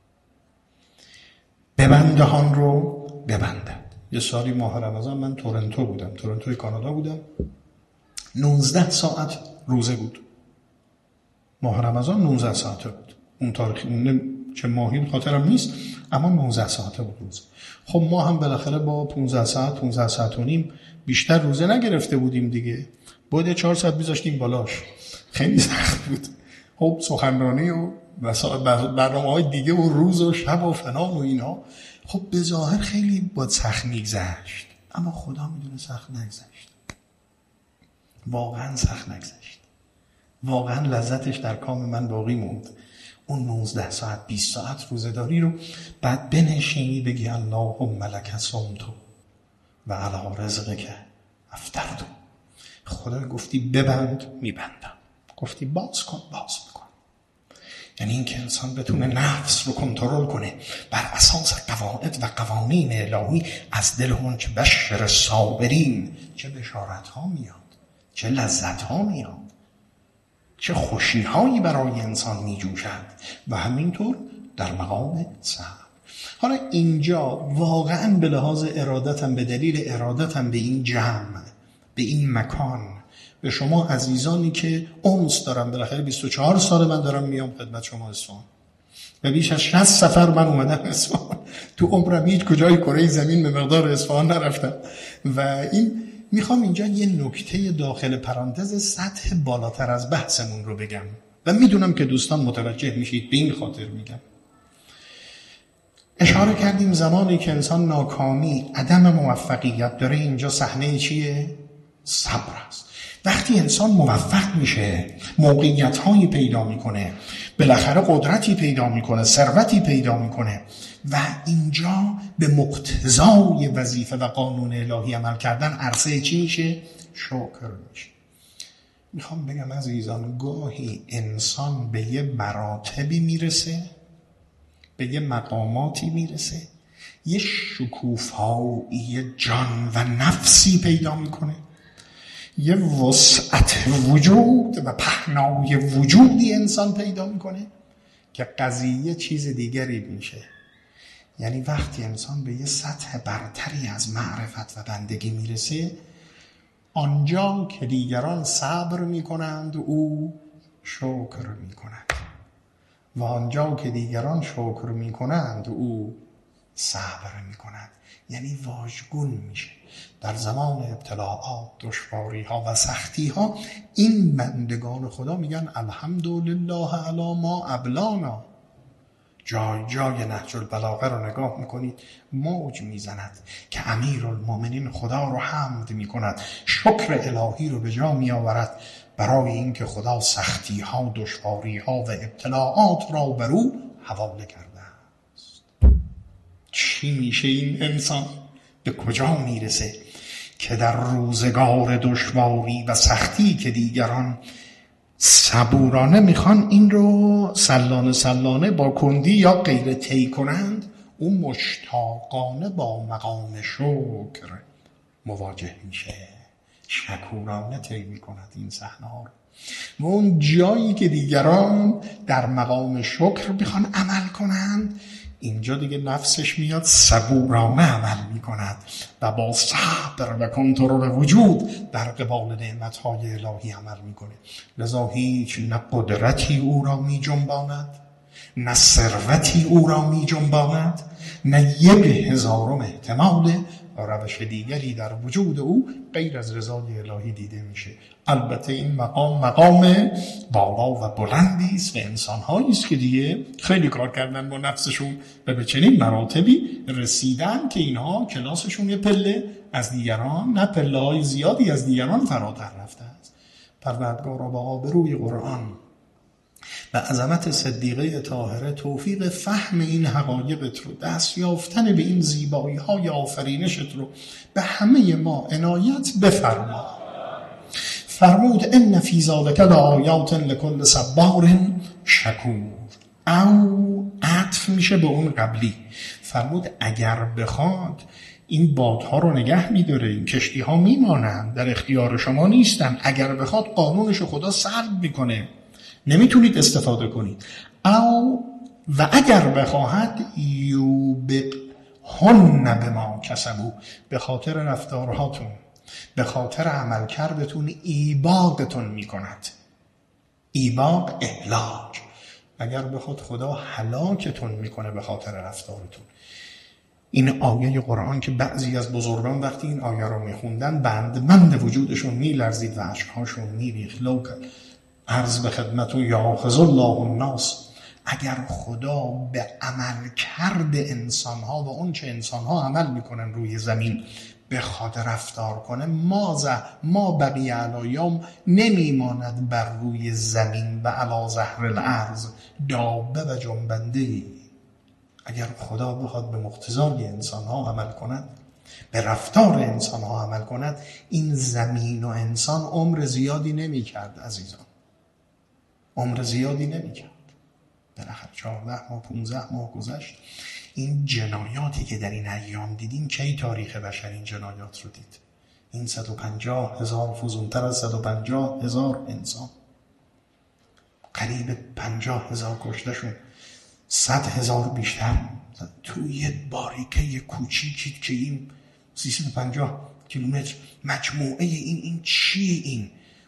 ببندهان رو ببندد. یه سالی ماه رمضان من تورنتوی کانادا بودم، 19 ساعت روزه بود. ماه رمضان 19 ساعته بود. اون تاریخی چه ماهی خاطرم نیست، اما 19 ساعته بود روزه. خب ما هم بالاخره با 15 ساعت و نیم بیشتر روزه نگرفته بودیم دیگه. باید 4 ساعت میذاشتیم بالاش. خیلی سخت بود. خب سخنرانی و برنامه‌های دیگه و روز و شب و فلان و اینا، خب به ظاهر خیلی باید سخت میگذشت، اما خدا میدونه سخت نگذشت. واقعا سخت نگذشت. واقعا لذتش در کام من باقی موند. اون 19 ساعت 20 ساعت روزه‌داری رو بعد بنشینی بگی اللهم لک صمت و علی رزقک افطرت. خدا گفتی ببند میبندم، گفتی باز کن باز میکنم. یعنی این که انسان بتونه نفس رو کنترل کنه بر اساس قواعد و قوانین الهی از دل اون که بشر صابرین. چه بشارت ها میاد، چه لذت ها میاد، چه خوشی هایی برای انسان می جوشد. و همینطور در مقام صبر. حالا اینجا واقعا به لحاظ ارادتم، به دلیل ارادتم به این جمع، به این مکان، به شما عزیزانی که انس دارم، بالاخره 24 سال من دارم میام خدمت شما اصفهان و بیش از 60 سفر من اومدم اصفهان. تو عمرم هیچ کجای کره زمین به مقدار اصفهان نرفتم. و این میخوام اینجا یه نکته داخل پرانتز سطح بالاتر از بحثمون رو بگم و میدونم که دوستان متوجه میشید، به این خاطر میگم. اشاره کردیم زمانی که انسان ناکامی، عدم موفقیت داره، اینجا صحنه چیه؟ صبر است. وقتی انسان موفق میشه، موقعیت‌هایی پیدا میکنه، بالاخره قدرتی پیدا میکنه، ثروتی پیدا میکنه و اینجا به مقتضای وظیفه و قانون الهی عمل کردن عرصه چی میشه؟ شکر میشه. میخوام بگم عزیزان، گاهی انسان به یه مراتبی میرسه، به یه مقاماتی میرسه، یه شکوفایی جان و نفسی پیدا میکنه، یه وسعت وجود و پهنای وجودی انسان پیدا میکنه که قضیه چیز دیگری میشه. یعنی وقتی انسان به یه سطح برتری از معرفت و بندگی میرسه، آنجا که دیگران صبر میکنند او شکر میکند و آنجا که دیگران شکر میکنند او صبر میکند. یعنی واژگون میشه. در زمان ابتلاعات، دشواری ها و سختی ها این بندگان خدا میگن الحمدلله علی ما ابلانا. جای جای نهج البلاغه رو نگاه میکنید موج میزند که امیرالمومنین خدا رو حمد میکند، شکر الهی رو به جا میآورد برای اینکه خدا سختی ها، دشواری ها و ابتلاعات را بر او حواله کرده است. چی میشه این انسان؟ به کجا میرسه که در روزگار دشواری و سختی که دیگران صبورانه میخوان این رو سلانه با کندی یا غیر طی کنند، او مشتاقانه با مقام شکر مواجه میشه، شکورانه طی میکند این صحنه ها رو. و اون جایی که دیگران در مقام شکر میخوان عمل کنند، اینجا دیگه نفسش میاد صبورانه عمل میکند و با صبر و کنترل وجود در قبال نعمتهای الهی عمل میکنه. لذا هیچ نه قدرتی او را میجنباند، نه ثروتی او را میجنباند، نه 1/1000 احتمال روش دیگری در وجود او غیر از رضای الهی دیده میشه. البته این مقام بالا و بلندی است و انسان‌هایی است که دیگه خیلی کار کردن با نفسشون و به چنین مراتبی رسیدن که اینها کلاسشون یه پله از دیگران، نه پله‌های زیادی از دیگران فراتر رفته است. پروردگارا با آبروی قرآن و عظمت صدیقه طاهره توفیق فهم این حقایقت رو، دست یافتن به این زیبایی های آفرینشت رو به همه ما عنایت بفرما. فرمود ان فی ذلک لآیات لکل صبار شکور. او عطف میشه به اون قبلی. فرمود اگر بخواد این بادها رو نگه میداره، این کشتی ها میمانند، در اختیار شما نیستن. اگر بخواد قانونش خدا سلب میکنه، نمیتونید استفاده کنید. او و اگر بخواهد یوبقهن بما کسبوا، به خاطر رفتارهاتون، به خاطر عملکردتون ایباقتون میکند. ایباق اهلاک. اگر بخواد خدا هلاکتون میکنه به خاطر رفتارتون. این آیه قرآن که بعضی از بزرگان وقتی این آیه رو میخوندن بند وجودشون میلرزید و اشکهاشون میریخت. عرض به خدمتون یاخذ الله الناس، اگر خدا به عمل کرده انسانها و اون چه انسانها عمل میکنن روی زمین بخواد رفتار کنه، ما بقی علایام نمیماند بر روی زمین و علی ظهر الارض دابه و جنبنده. اگر خدا بخواد به مقتضای انسانها عمل کند، به رفتار انسانها عمل کند، این زمین و انسان عمر زیادی نمیکرد عزیزان، عمر زیادی نمیکرد. بالاخره 14 ماه 15 ماه گذشت. این جنایاتی که در این ایام دیدیم، کی تاریخ بشر این جنایات رو دید؟ این 150,000 فزونتر از 150,000 انسان، قریب 50,000 کشتهشون، 100,000 بیشتر توی باریکه کوچیکی که این 350 کیلومتر مجموعه این چیه؟ این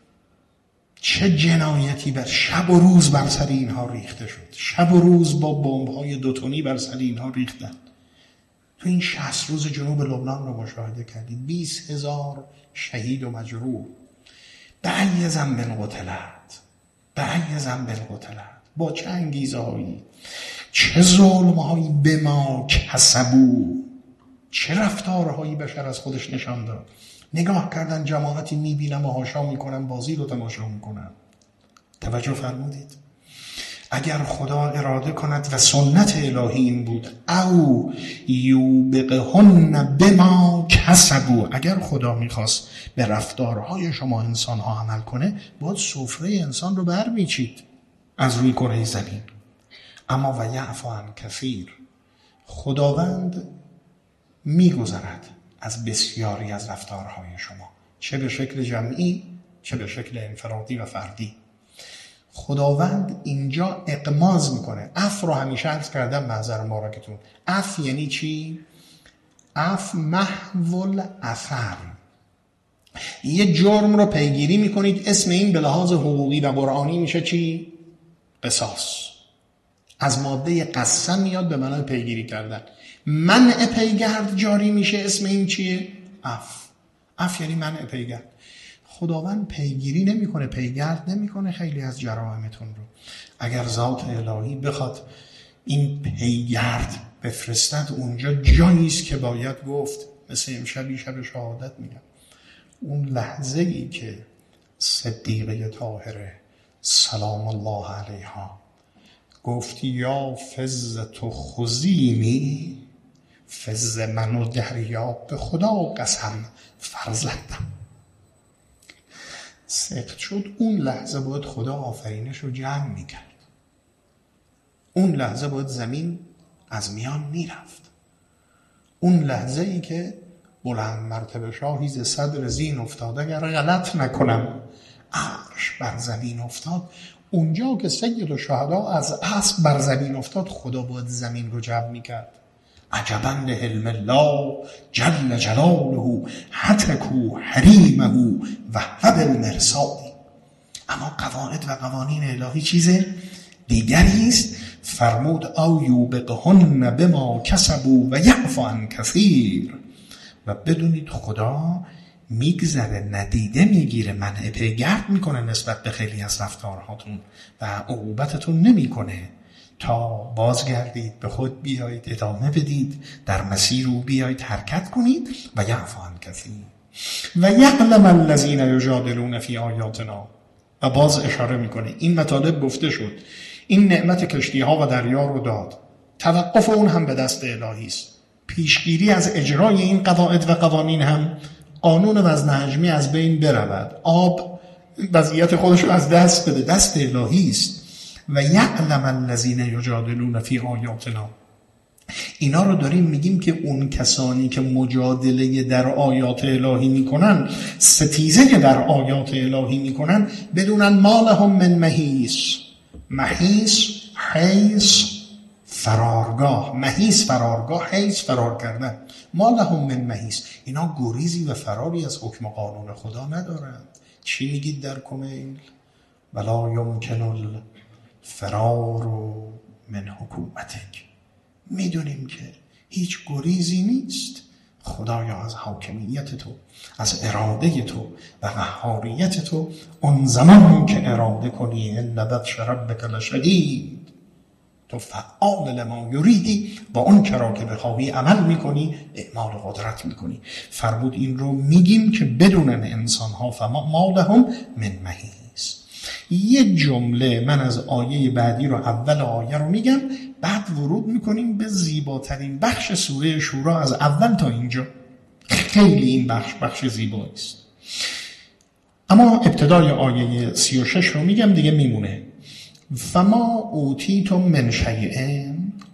چه جنایتی بر شب و روز بر سر اینها ریخته شد. شب و روز با بمب‌های 2 تنی بر سر اینها ریختن. تو این 60 روز جنوب لبنان رو مشاهده کردید. 20,000 شهید و مجروح. به ای ذنب قتلت، به ای ذنب قتلت. با چه انگیزه‌هایی، چه ظلم‌هایی به ما کسبوا، چه رفتارهایی بشر از خودش نشان داد. نگاه کردن جماعتی میبینم و هاشا میکنم، بازی رو تماشا میکنم. توجه فرمودید؟ اگر خدا اراده کند و سنت الهی این بود، او یوبقهن بما کسبوا، اگر خدا میخواست به رفتارهای شما انسان ها عمل کنه، باید سفره انسان رو برمیچید از روی کره زمین. اما و یعفو عن کثیر، خداوند میگذرد از بسیاری از رفتارهای شما، چه به شکل جمعی چه به شکل انفرادی و فردی. خداوند اینجا اغماض میکنه. عفو رو همیشه عرض کردم معذر مبارکتون. عفو یعنی چی؟ عفو محو الاثر. یه جرم رو پیگیری میکنید، اسم این به لحاظ حقوقی و قرآنی میشه چی؟ قصاص. از ماده قسم میاد به معنای پیگیری کردن. منع پیگرد جاری میشه، اسم این چیه؟ عفو. عفو یعنی منع پیگرد. خداوند پیگیری نمیکنه، پیگرد نمیکنه خیلی از جرائمتون رو. اگر ذات الهی بخواد این پیگرد بفرستد، اونجا جایی است که باید گفت، مثل امشبی شب شهادت میگم، اون لحظه ای که صدیقه طاهره سلام الله علیها گفتی یا فزت خزینی، فز من و دریا به خدا قسم فرزندم سقط شد، اون لحظه باید خدا آفرینش رو جمع میکرد. اون لحظه باید زمین از میان میرفت. اون لحظه ای که بلند مرتبه شاهی ز صدر زین افتاد، اگر غلط نکنم عرش بر زمین افتاد. اونجا که سید الشهدا از اسب بر زمین افتاد، خدا باید زمین رو جمع میکرد. عجبا لحلم الله جل جلاله هتکو حریمه و بالمرصاد. اما قواعد و قوانین الهی چیز دیگری است. فرمود او یوبقهن بما کسبوا و یعفو عن کثیر. و بدونید خدا میگذره، ندیده میگیره، منع پیگرد میکنه نسبت به خیلی از رفتارهاتون و عقوبتتون نمیکنه تا بازگردید، به خود بیایید، ادامه بدید، در مسیر رو بیایید، حرکت کنید. و یعفو عن کثیر و یعلم الذین یجادلون فی آیاتنا. و باز اشاره میکنه این مطالب گفته شد، این نعمت کشتی ها و دریا رو داد، توقف اون هم به دست الهی است، پیشگیری از اجرای این قواعد و قوانین هم قانون وزن حجمی از بین برود، آب وضعیت خودش رو از دست بده، دست الهی است. و یعلم الذین یجادلون فی آیاتنا. اینا رو داریم میگیم که اون کسانی که مجادله در آیات الهی میکنن، ستیزه در آیات الهی میکنن، بدونن ما لهم من محیص. محیص حیث فرارگاه، محیص فرارگاه، حیث فرار کردن. ما لهم من محیص، اینا گریزی و فراری از حکم قانون خدا ندارند. چی میگید در کمیل؟ ولا یمکن الفرار من حکومتک. میدونیم که هیچ گریزی نیست خدایا از حاکمیت تو، از اراده تو و قهاریت تو. اون زمان که اراده کنی ان بطش ربک لشدید، تو فعال لما یریدی، با اون چرا که بخواهی عمل میکنی، اعمال قدرت میکنی. فرمود این رو میگیم که بدونن انسان ها فما لهم من محیص. یه جمله من از آیه بعدی رو، اول آیه رو میگم، بعد ورود میکنیم به زیباترین بخش سوره شورا از اول تا اینجا. خیلی این بخش زیبایی است. اما ابتدای آیه 36 رو میگم دیگه میمونه. فما اوتیتم من شیء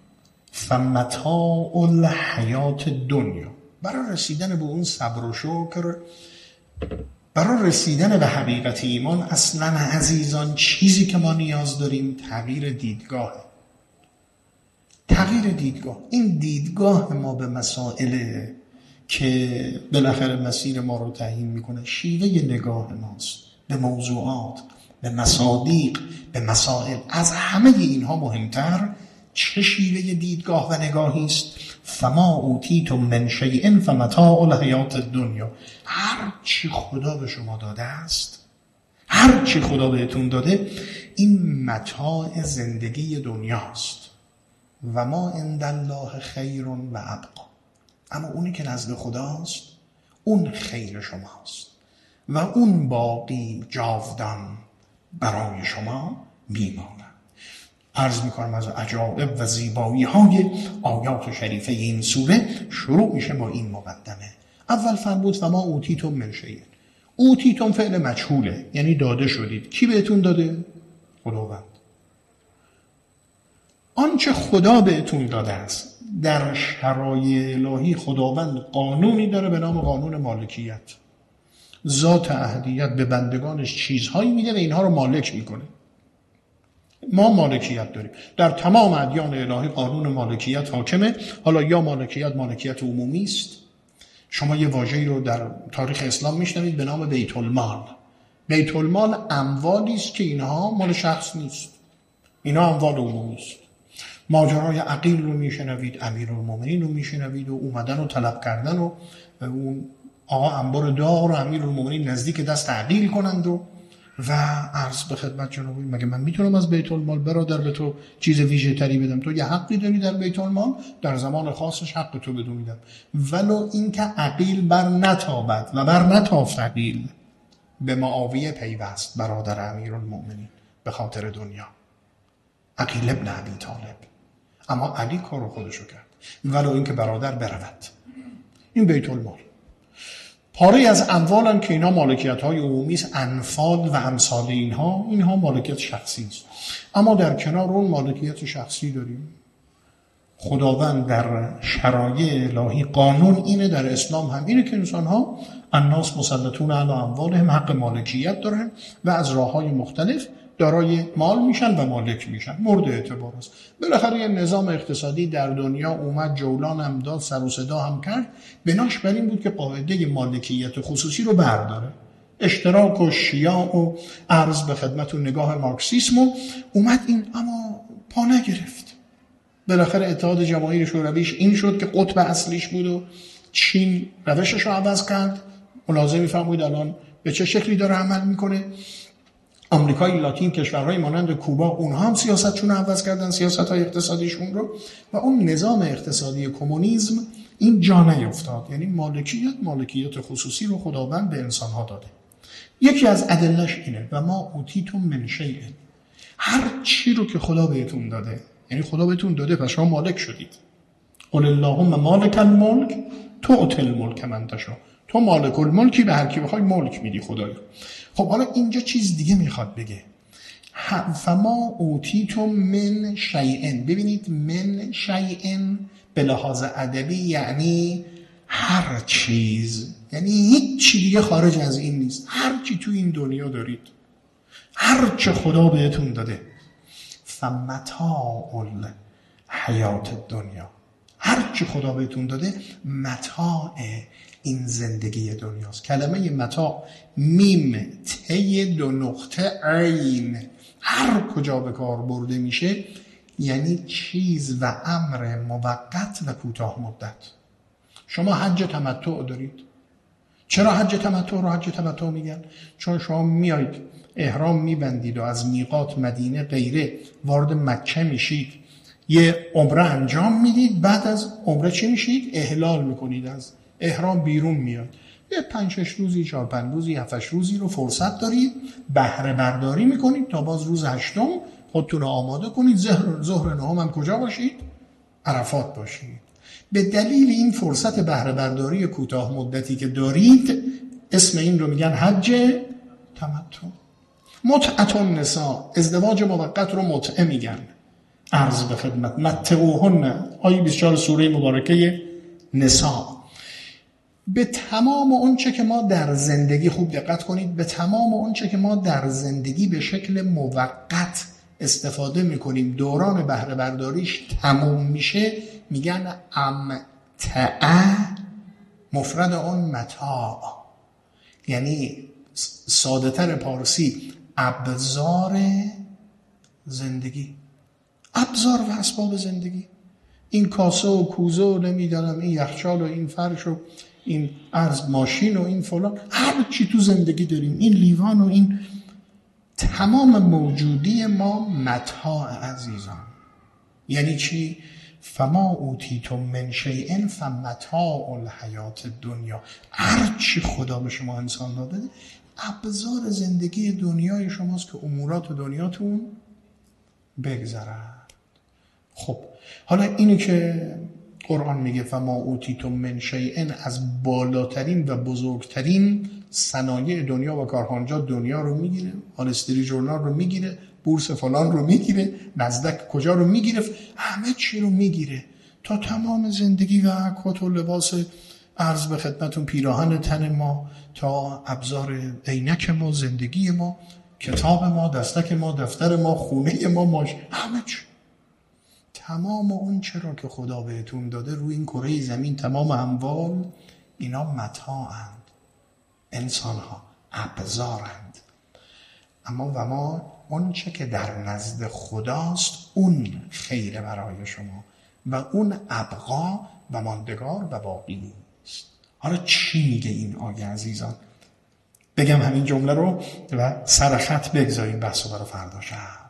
فمتاع الحیات دنیا. برای رسیدن به اون صبر و شکر، برای رسیدن به حقیقت ایمان، اصلا عزیزان چیزی که ما نیاز داریم تغییر دیدگاهه. تغییر دیدگاه. این دیدگاه ما به مسائل که بالاخره مسیر ما رو تعیین میکنه، شیوه نگاه ماست به موضوعات، به مصادیق، به مسائل. از همه اینها مهمتر چه شیوه دیدگاه و نگاهی است؟ فما اوتیتم من شیء فمتاع الحیات الدنیا. هر چی خدا به شما داده است، هر چی خدا بهتون داده، این متاع زندگی دنیاست. و ما عند الله خیر و ابقا. اما اونی که نزد خداست، اون خیر شماست و اون باقی جاودان برای شما میماند. عرض میکنم از عجایب و زیبایی های آیات شریفه این سوره شروع میشه با این مقدمه. اول فرمود و ما اوتیتم من شیء. اوتیتم فعل مجهوله، یعنی داده شدید. کی بهتون داده؟ خداوند. آنچه خدا بهتون داده است. در شرایع الهی خداوند قانونی داره به نام قانون مالکیت. ذات احدیت به بندگانش چیزهایی میده و اینها رو مالک میکنه. ما مالکیت داریم. در تمام ادیان الهی قانون مالکیت حاکمه. حالا یا مالکیت عمومی است. شما یه واژه‌ای رو در تاریخ اسلام میشنوید به نام بیت المال. بیت المال اموالی است که اینها مال شخص نیست. اینا اموال عمومی است. ماجرای عقیل رو میشنوید، امیرالمومنین رو میشنوید و اومدن و طلب کردن و اون آقا انبار دار و امیرالمومنین نزدیک دست عقیل کنند و عرض به خدمت جنابی، مگه من میتونم از بیت المال برادر به تو چیز ویژه تری بدم؟ تو یه حقی داری در بیت المال، در زمان خاصش حق تو بدو میدم. ولو اینکه عقیل بر نتابد و بر نتافت عقیل به معاویه پیوست، برادر امیرالمومنین، به خاطر دنیا. عقیل ابن ابی طالب. اما علی کارو خودشو کرد، ولو اینکه برادر برود. این بیت المال پاره از اموالن که اینا مالکیت‌های عمومی است. انفال و امثال اینها مالکیت شخصی است. اما در کنار اون مالکیت شخصی داریم. خداوند در شرایع الهی قانون اینه، در اسلام هم اینه که انسان‌ها الناس مسلطون علی اموالهم، حق مالکیت دارن و از راه‌های مختلف دارای مال میشن و مالک میشن، مورد اعتبار است. بالاخره یه نظام اقتصادی در دنیا اومد، جولان هم داد، سر و صدا هم کرد، بناش بر این بود که قاعده مالکیت خصوصی رو برداره. اشتراک و شیاع و عرض به خدمت و نگاه مارکسیسم و اومد این، اما پا نگرفت. بالاخره اتحاد جماهیر شورویش این شد که قطب اصلیش بود و چین روشش رو عوض کرد. ملاحظه می‌فرمایید الان به چه شکلی داره عمل میکنه. آمریکای لاتین، کشورهای مانند کوبا، اونها هم سیاستشون رو عوض کردن، سیاست‌های اقتصادیشون رو، و اون نظام اقتصادی کمونیسم این جا نیفتاد. یعنی مالکیت خصوصی رو خداوند به انسان‌ها داده. یکی از ادله‌اش اینه و ما اوتیتم من شیء، هر چی رو که خدا بهتون داده، یعنی خدا بهتون داده پس شما مالک شدید. قل اللهم مالک الملک تؤتی الملک من تشاء، تو مالک الملکی، به هر کی بخوای ملک میدی خدایا. خب حالا اینجا چیز دیگه میخواد بگه، فما اوتیتم من شیء. ببینید من شیء به لحاظ ادبی یعنی هر چیز، یعنی هیچ چی دیگه خارج از این نیست. هر چی تو این دنیا دارید، هر چه خدا بهتون داده، فمتاع الحیات دنیا، هر چی خدا بهتون داده متاع این زندگی دنیاست. کلمه متاع میم ته دو نقطه عین هر کجا به کار برده میشه یعنی چیز و امر موقت و کوتاه مدت. شما حج تمتع دارید. چرا حج تمتع رو حج تمتع میگن؟ چون شما میایید احرام میبندید و از میقات مدینه غیره وارد مکه میشید، یه عمره انجام میدید، بعد از عمره چی میشید؟ احلال میکنید، از احرام بیرون میاد، یه 5-6 روزی 4-5 روزی 7-8 روزی رو فرصت دارید، بهره برداری میکنید تا باز روز 8 خودتون رو آماده کنید. ظهر نهم هم کجا باشید؟ عرفات باشید. به دلیل این فرصت بهره برداری کوتاه مدتی که دارید اسم این رو میگن حج تمتع. متعة النساء، ازدواج موقت رو متعه میگن. عرض به خدمت متعوهن، آیه 24 سوره مبارکه نساء. به تمام اون چه که ما در زندگی، خوب دقت کنید، به تمام اون چه که ما در زندگی به شکل موقت استفاده میکنیم دوران بهره برداریش تموم میشه میگن امتعه، مفرد اون متاع، یعنی ساده تر پارسی ابزار زندگی، ابزار و اسباب زندگی. این کاسه و کوزه و نمیدانم این یخچال و این فرش و این عرض ماشین و این فلان، هر چی تو زندگی داریم، این لیوان و این تمام موجودی ما متاع عزیزان. یعنی چی؟ فما اوتیتم من شیء فمتاع الحیات الدنیا، هر چی خدا به شما انسان داده ابزار زندگی دنیای شماست که امورات دنیاتون بگذرد. خب حالا اینی که قرآن میگه فما اوتیتم من شیء، از بالاترین و بزرگترین صنایع دنیا و کارخانجات دنیا رو میگیره، وال استریت ژورنال رو میگیره، بورس فلان رو میگیره، نزدک کجا رو میگیره، همه چی رو میگیره، تا تمام زندگی و کت و لباس عرض به خدمتون پیراهن تن ما، تا ابزار عینک ما، زندگی ما، کتاب ما، دستک ما، دفتر ما، خونه ما، همه چی. تمام اون چرا که خدا بهتون داده روی این کره زمین، تمام اموال اینا متاعند، انسانها ابزارند. اما و ما اون چه که در نزد خداست اون خیره برای شما و اون ابقا و ماندگار و باقی است. حالا چی میگه این آیه عزیزان؟ بگم همین جمله رو و سر خط بگذاریم بحثو برای فردا شب.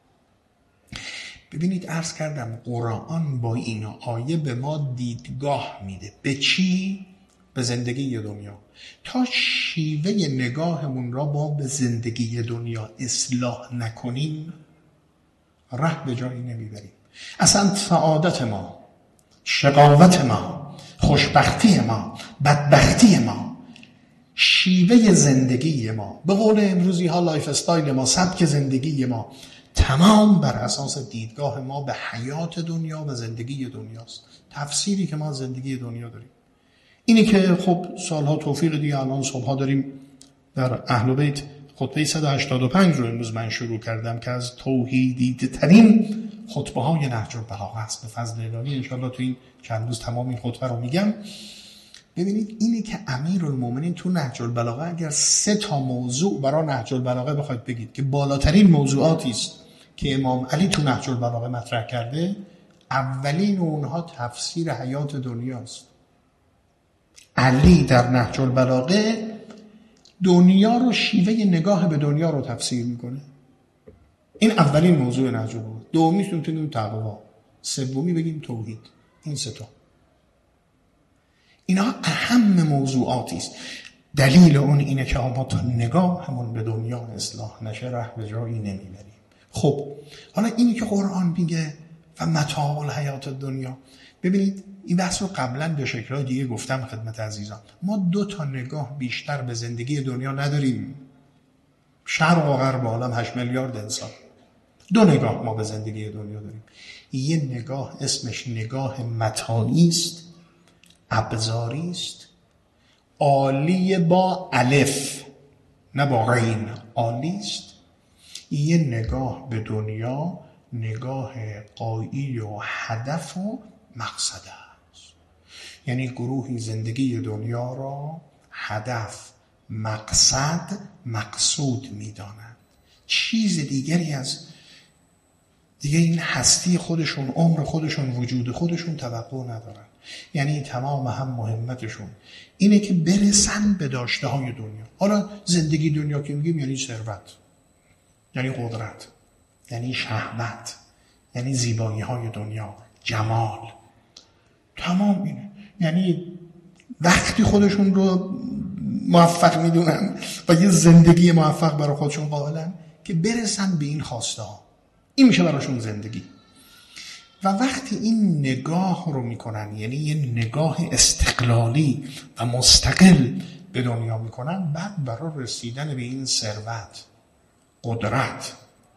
ببینید عرض کردم قرآن با این آیه به ما دیدگاه میده. به چی؟ به زندگی دنیا. تا شیوه نگاهمون را با به زندگی دنیا اصلاح نکنیم ره به جایی نمیبریم. اصلا سعادت ما، شقاوت ما، خوشبختی ما، بدبختی ما، شیوه زندگی ما، به قول امروزی ها لایف استایل ما، سبک زندگی ما، تمام بر اساس دیدگاه ما به حیات دنیا و زندگی دنیاست. تفسیری که ما زندگی دنیا داریم اینی که خب سالها توفیق دیگه الان صبحها داریم در اهل بیت خطبه 185 رو امروز من شروع کردم که از توحیدی ترین خطبه های نهج البلاغه است. به فضل الهی انشاءالله تو این چند روز تمام این خطبه رو میگم. ببینید اینه که امیرالمومنین تو نهج البلاغه اگر 3 موضوع برای نهج البلاغه بخواید بگید که بالاترین موضوعاتی است که امام علی تو نهج البلاغه مطرح کرده، اولین اونها تفسیر حیات دنیاست. علی در نهج البلاغه دنیا رو، شیوه نگاه به دنیا رو تفسیر میکنه. این اولین موضوع نهج البلاغه. دومیش میتونیم تقوا، سومی بگیم توحید. این 3 اینا اهم موضوعاتی است. دلیل اون اینه که ما تا نگاهمون به دنیا اصلاح نشه ره به جایی نمیبریم. خب حالا اینی که قرآن میگه و متاع الحیات دنیا، ببینید این بحث رو قبلا به شکل‌های دیگه گفتم خدمت عزیزان. ما 2 نگاه بیشتر به زندگی دنیا نداریم. شرق و غرب عالم 8 میلیارد انسان، 2 نگاه ما به زندگی دنیا داریم. یه نگاه اسمش نگاه متاعی است، ابزاری است، عالی با الف نه با غین، عالی است. یه نگاه به دنیا نگاه غایی و هدف و مقصد است. یعنی گروهی زندگی دنیا را هدف، مقصد، مقصود می‌دانند. چیز دیگری از دیگه این هستی خودشون، عمر خودشون، وجود خودشون توقع ندارن. یعنی تمام هم مهمتشون اینه که برسن به داشته های دنیا. حالا زندگی دنیا که میگیم یعنی ثروت، یعنی قدرت، یعنی شهوت، یعنی زیبایی های دنیا، جمال، تمام اینه. یعنی وقتی خودشون رو موفق میدونن و یه زندگی موفق برای خودشون قائلن که برسن به این خواسته ها، این میشه براشون زندگی. و وقتی این نگاه رو میکنن، یعنی یه نگاه استقلالی و مستقل به دنیا میکنن، بعد برای رسیدن به این ثروت، قدرت،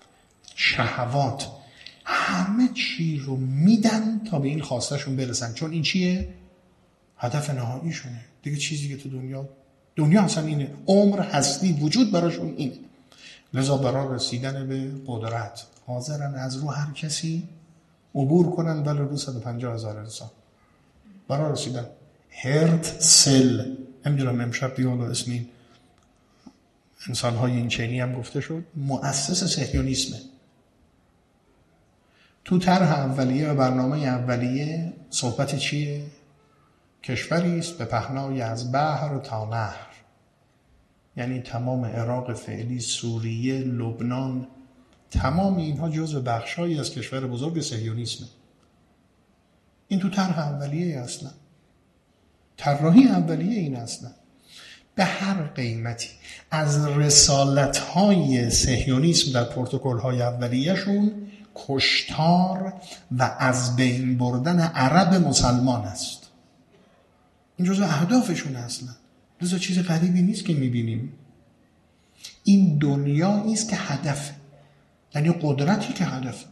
شهوات، همه چیز رو میدن تا به این خواستشون برسن. چون این چیه؟ هدف نهاییشونه. دیگه چیزی که تو دنیا اصلا اینه، عمر، هستی، وجود براشون اینه. لذا برای رسیدن به قدرت حاضرن از رو هر کسی عبور کنن، ولی رو 150,000 انسان برای رسیدن. هرتزل، نمیدونم امشب دیگه حالا اسم این انسان‌های این چینی هم گفته شد، مؤسس صهیونیسمه. تو طرح اولیه و برنامه اولیه صحبت چیه؟ کشوری است به پهنای از بحر تا نهر، یعنی تمام عراق فعلی، سوریه، لبنان، تمام اینها جزو بخشایی از کشور بزرگ صهیونیسمه. این تو طرح اولیه اصلا، طراحی اولیه این اصلا. به هر قیمتی از رسالت‌های صهیونیسم در پروتکل‌های اولیه‌شون کشتار و از بین بردن عرب مسلمان است. این جزو اهدافشون اصلا. لذا چیز غریبی نیست که می‌بینیم. این دنیایی است که هدفه، یعنی قدرتی که هدفه،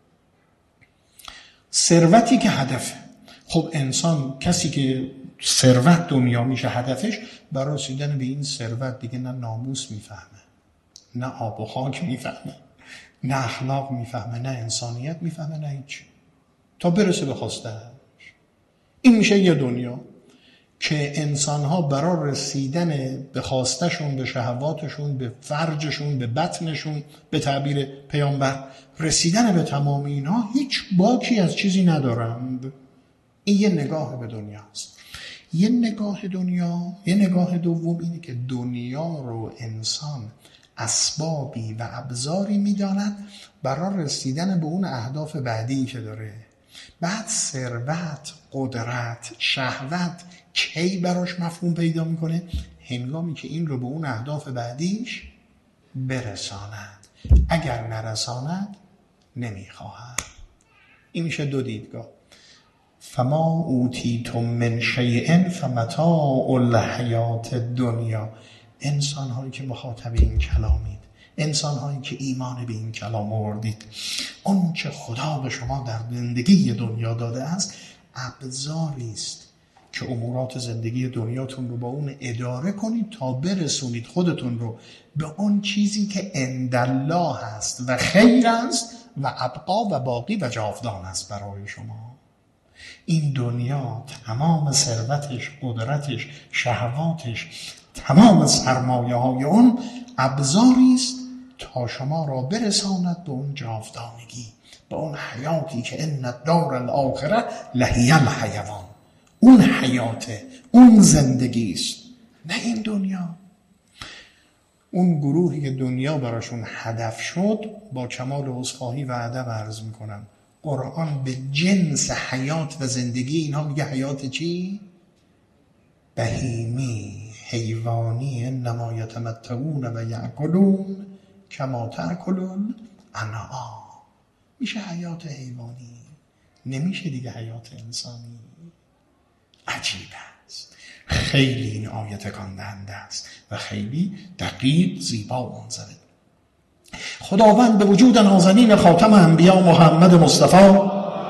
ثروتی که هدفه. خب انسان، کسی که ثروت دنیا میشه هدفش، برای رسیدن به این ثروت دیگه نه ناموس میفهمه، نه آب و خاک میفهمه، نه اخلاق میفهمه، نه انسانیت میفهمه، نه هیچ، تا برسه به خواستش. این میشه یه دنیا که انسان‌ها برای رسیدن به خواستشون، به شهواتشون، به فرجشون، به بطنشون، به تعبیر پیامبر، رسیدن به تمام اینها هیچ باکی از چیزی ندارند. این یه نگاه به دنیاست. یه نگاه دوم اینه که دنیا رو انسان اسبابی و ابزاری می‌داند برای رسیدن به اون اهداف بعدی که داره. بعد ثروت، قدرت، شهوت کی براش مفهوم پیدا میکنه؟ هنگامی که این رو به اون اهداف بعدیش برساند. اگر نرساند نمیخواهد. این میشه 2 دیدگاه. فما اوتیتم من شیء فمتاع الحیات الدنیا. انسان هایی که مخاطب این کلامید، انسان هایی که ایمان به این کلام آوردید، اون چه خدا به شما در زندگی دنیا داده است ابزاری است که امورات زندگی دنیاتون رو با اون اداره کنید تا برسونید خودتون رو به اون چیزی که عندالله هست و خیر است و ابقا و باقی و جاودان است برای شما. این دنیا تمام ثروتش، قدرتش، شهواتش، تمام سرمایه های اون ابزاری است تا شما را برساند به اون جاودانگی، به اون حیاتی که ان الدار الاخره لهی الحیوان. اون حیاته، اون زندگی است، نه این دنیا. اون گروهی که دنیا براشون هدف شد، با کمال عذرخواهی و ادب عرض میکنم، قرآن به جنس حیات و زندگی اینها میگه حیات چی؟ بهیمی، حیوانی. انما یتمتعون و یأکلون کما تأکل الانعام. میشه حیات حیوانی، نمیشه دیگه حیات انسانی. عجیب است. خیلی این آیه تکان دهنده است و خیلی دقیق زیبا منضبط. خداوند به وجود نازنین خاتم انبیا محمد مصطفی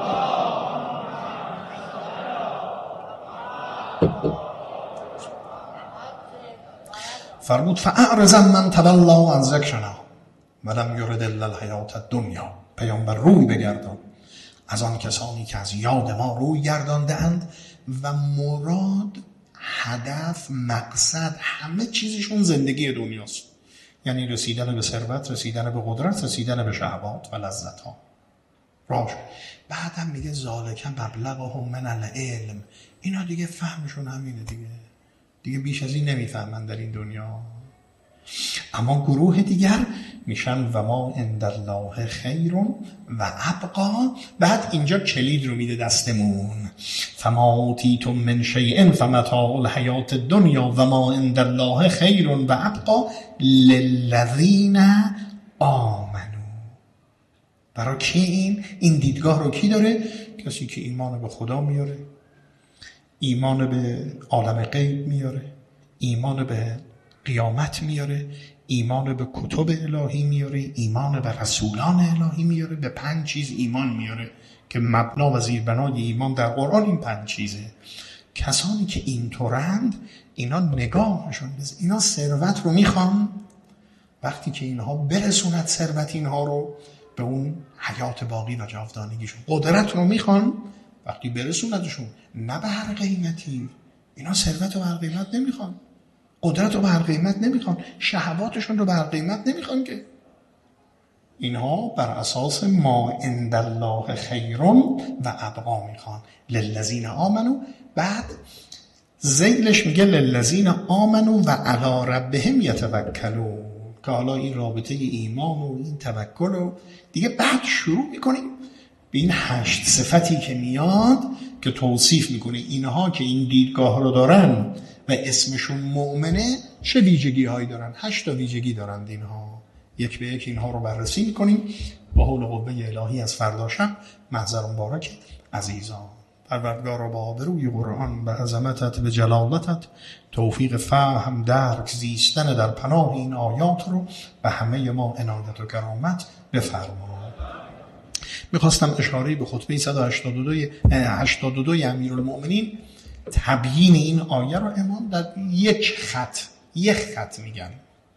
فرمود فاعرض من تولى عن ذکرنا ولم یرد الا الحیات الدنیا. پیامبر روی بگردان از آن کسانی که از یاد ما روی گرداندند و مراد، هدف، مقصد، همه چیزشون زندگی دنیاست. یعنی رسیدن به ثروت، رسیدن به قدرت، رسیدن به شهوات و لذت ها. راش بعد هم میگه ذالک مبلغهم من العلم. اینا دیگه فهمشون همینه دیگه بیش از این نمیفهمن در این دنیا. اما گروه دیگر میشن و ما عندالله خیر و ابقا. بعد اینجا کلید رو میده دستمون، فما اوتیتم من شیء فمتاع الحیات الدنیا و ما عندالله خیر و ابقا للذین آمنو. برای کی این دیدگاه رو کی داره؟ کسی که ایمان به خدا میاره، ایمان به عالم غیب میاره، ایمان به قیامت میاره، ایمان به کتب الهی میاره، ایمان به رسولان الهی میاره. به 5 چیز ایمان میاره که مبنا و زیربنای ایمان در قرآن این 5 چیزه. کسانی که اینطورند، اینا نگاهشون اینا ثروت رو میخوان، وقتی که اینها برسوند ثروت اینها رو به اون حیات باقی و جاودانگیشون. قدرت رو میخوان، وقتی برسوندشون نه به هر قیمتی. اینا ثروت رو به هر قیمت نمیخوان، قدرت رو به هر قیمت نمیخوان، شهواتشون رو به هر قیمت نمیخوان، که اینها بر اساس ما عندالله خیر و ابقا میخوان. للذین آمنو. بعد ذیلش میگه للذین آمنو و علی ربهم یتوکلون، که حالا این رابطه ایمان و این توکل رو دیگه بعد شروع میکنیم به این 8 صفتی که میاد که توصیف میکنه اینها که این دیدگاه رو دارن و اسمشون مؤمنه چه ویژگی هایی دارن. 8 تا ویژگی دارند اینها. یک به یک اینها رو بررسی میکنیم با حول و قوه الهی از فردا شب. محضر مبارک عزیزان، پروردگارا با آبروی قرآن، به عظمتت، به جلالتت، توفیق فهم، درک، زیستن در پناه این آیات رو به همه ما عنایت و کرامت بفرما. میخواستم اشاره به خطبه 182 امیرالمؤمنین تبیین این آیه رو امام در یک خط میگن.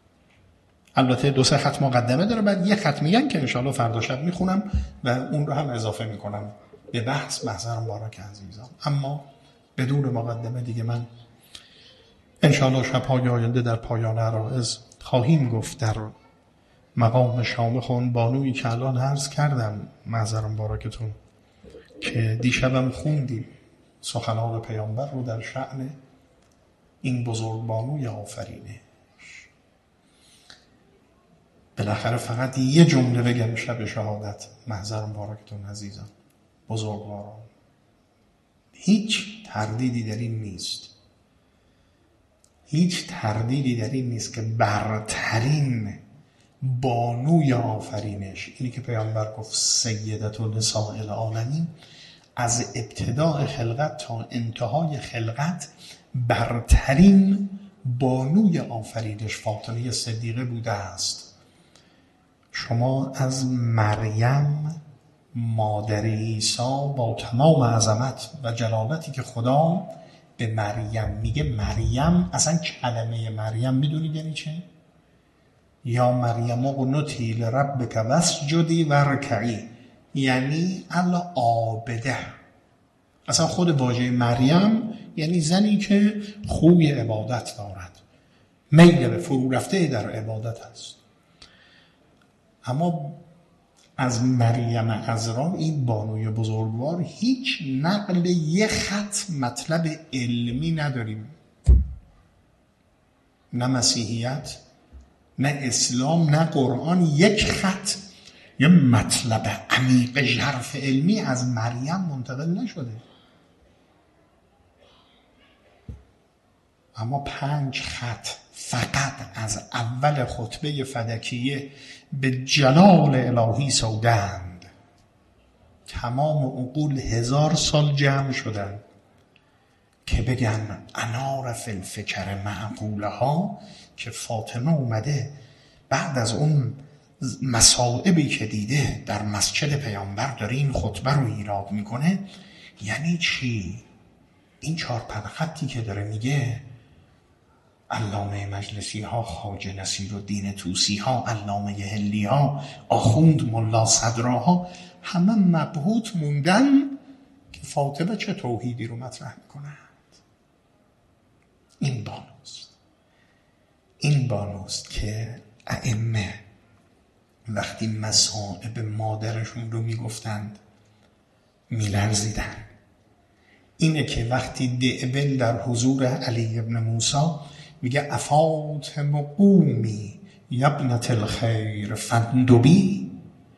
البته 2-3 خط مقدمه داره، بعد یک خط میگن که انشاءالله فردا شب میخونم و اون رو هم اضافه میکنم به بحث. محضر مبارک عزیزان، اما بدون مقدمه دیگه من انشاءالله شب‌های آینده در پایان عرائض خواهیم گفت در مقام شامخ اون بانویی که الان عرض کردم محضر مبارکتون که دیشبم خوندیم سخنان پیامبر رو در شأن این بزرگ بانوی آفرینش. بالاخره فقط یه جمله بگم شب شهادت محضر مبارکتون عزیزان بزرگواران، هیچ تردیدی در این نیست، که برترین بانوی آفرینش، اینی که پیامبر گفت سیدت النساء العالمین، از ابتداء خلقت تا انتهای خلقت برترین بانوی آفرینش فاطمه صدیقه بوده است. شما از مریم مادر عیسی با تمام عظمت و جلالتی که خدا به مریم میگه مریم، اصلا کلمه مریم میدونید یعنی چه؟ یا مریم اقنتی لربک واسجدی وارکعی، یعنی العابده. اصلا خود واژه مریم یعنی زنی که خوی عبادت دارد، میل به فرو رفته در عبادت است. اما از مریم عذرا، این بانوی بزرگوار، هیچ نقل یه خط مطلب علمی نداریم، نه مسیحیت نه اسلام نه قرآن، یک خط یه مطلب عمیق ژرف علمی از مریم منتقل نشده. اما 5 خط فقط از اول خطبه فدکیه به جلال الهی سودند. تمام عقول 1000 سال جمع شدن که بگن انار فی الفکر معقولها، که فاطمه اومده بعد از اون مصائبی که دیده در مسجد پیامبر داره این خطبه رو ایراد میکنه. یعنی چی؟ این 4-5 خطی که داره میگه، علامه مجلسی ها، خواجه نصیرالدین طوسی ها، علامه هلی ها، آخوند ملا صدراها، همه مبهوت موندن که فاطمه چه توحیدی رو مطرح میکنند. این بانوست که ائمه وقتی مصائب مادرشون رو میگفتند میلرزیدن. اینه که وقتی دعبل در حضور علی ابن موسی میگه افاطمه قومی یبنت الخیر فندبی،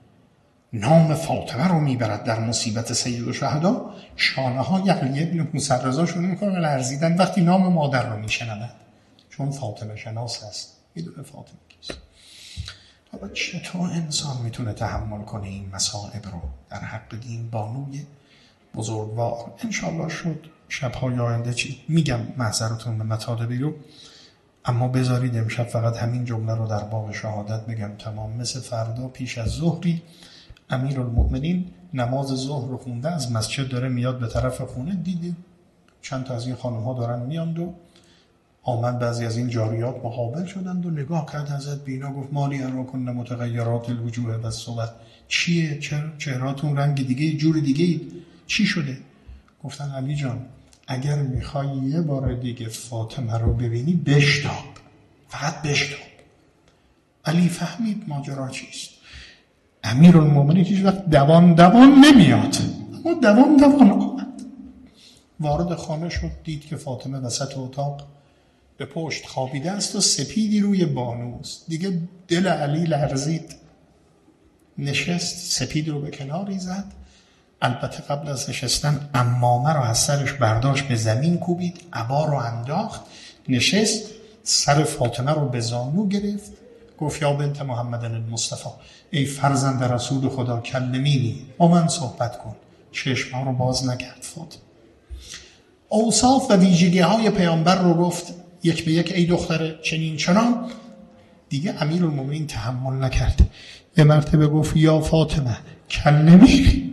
نام فاطمه رو میبرد در مصیبت سید الشهدا، شانه های علی ابن موسی رضا شروع میکنه لرزیدن وقتی نام مادر رو میشنوند، چون فاطمه شناس هست، میدونه فاطمه کیست. حالا چطور انسان میتونه تحمل کنه این مصائب رو در حق دین بانوی بزرگوار؟ انشالله شد شب‌های آینده چی میگم محضرتون به مطالبی رو، اما بذارید امشب فقط همین جمله رو در باب شهادت بگم تمام. مثل فردا پیش از ظهری امیرالمؤمنین نماز ظهر رو خونده، از مسجد داره میاد به طرف خونه، دیده چند تا از این خانم ها دارن میاند و آمد بعضی از این جاریات مقابل شدند و نگاه کرد حضرت بینا، گفت مالی اراکن متغیرات الوجوه و صحبت، چیه؟ چرا چهراتون رنگ دیگه، جور دیگه، چی شده؟ گفتن علی جان اگر میخوای یه بار دیگه فاطمه رو ببینی بشتاب، فقط بشتاب. علی فهمید ماجرا چیست. امیرالمومنین هیچ وقت دوان نمیاد، اما دوان آمد. وارد خانه شد، دید که فاطمه وسط اتاق به پشت خوابیده است و سپیدی روی بانوست. دیگه دل علی لرزید، نشست، سپید رو به کناری زد. البته قبل از نشستن عمامه رو از سرش برداشت، به زمین کوبید، عبا رو انداخت، نشست، سر فاطمه رو به زانو گرفت، گفت یا بنت محمد المصطفی، ای فرزند رسول خدا، کلمینی، با من صحبت کن. چشم‌ها رو باز نکرد فاطمه. اوصاف و ویژگی‌های پیامبر رو گفت یک به یک، ای دختر چنین چرا. دیگه امیرالمومنین تحمل نکرد، به مرتبه گفت یا فاطمه کلمینی،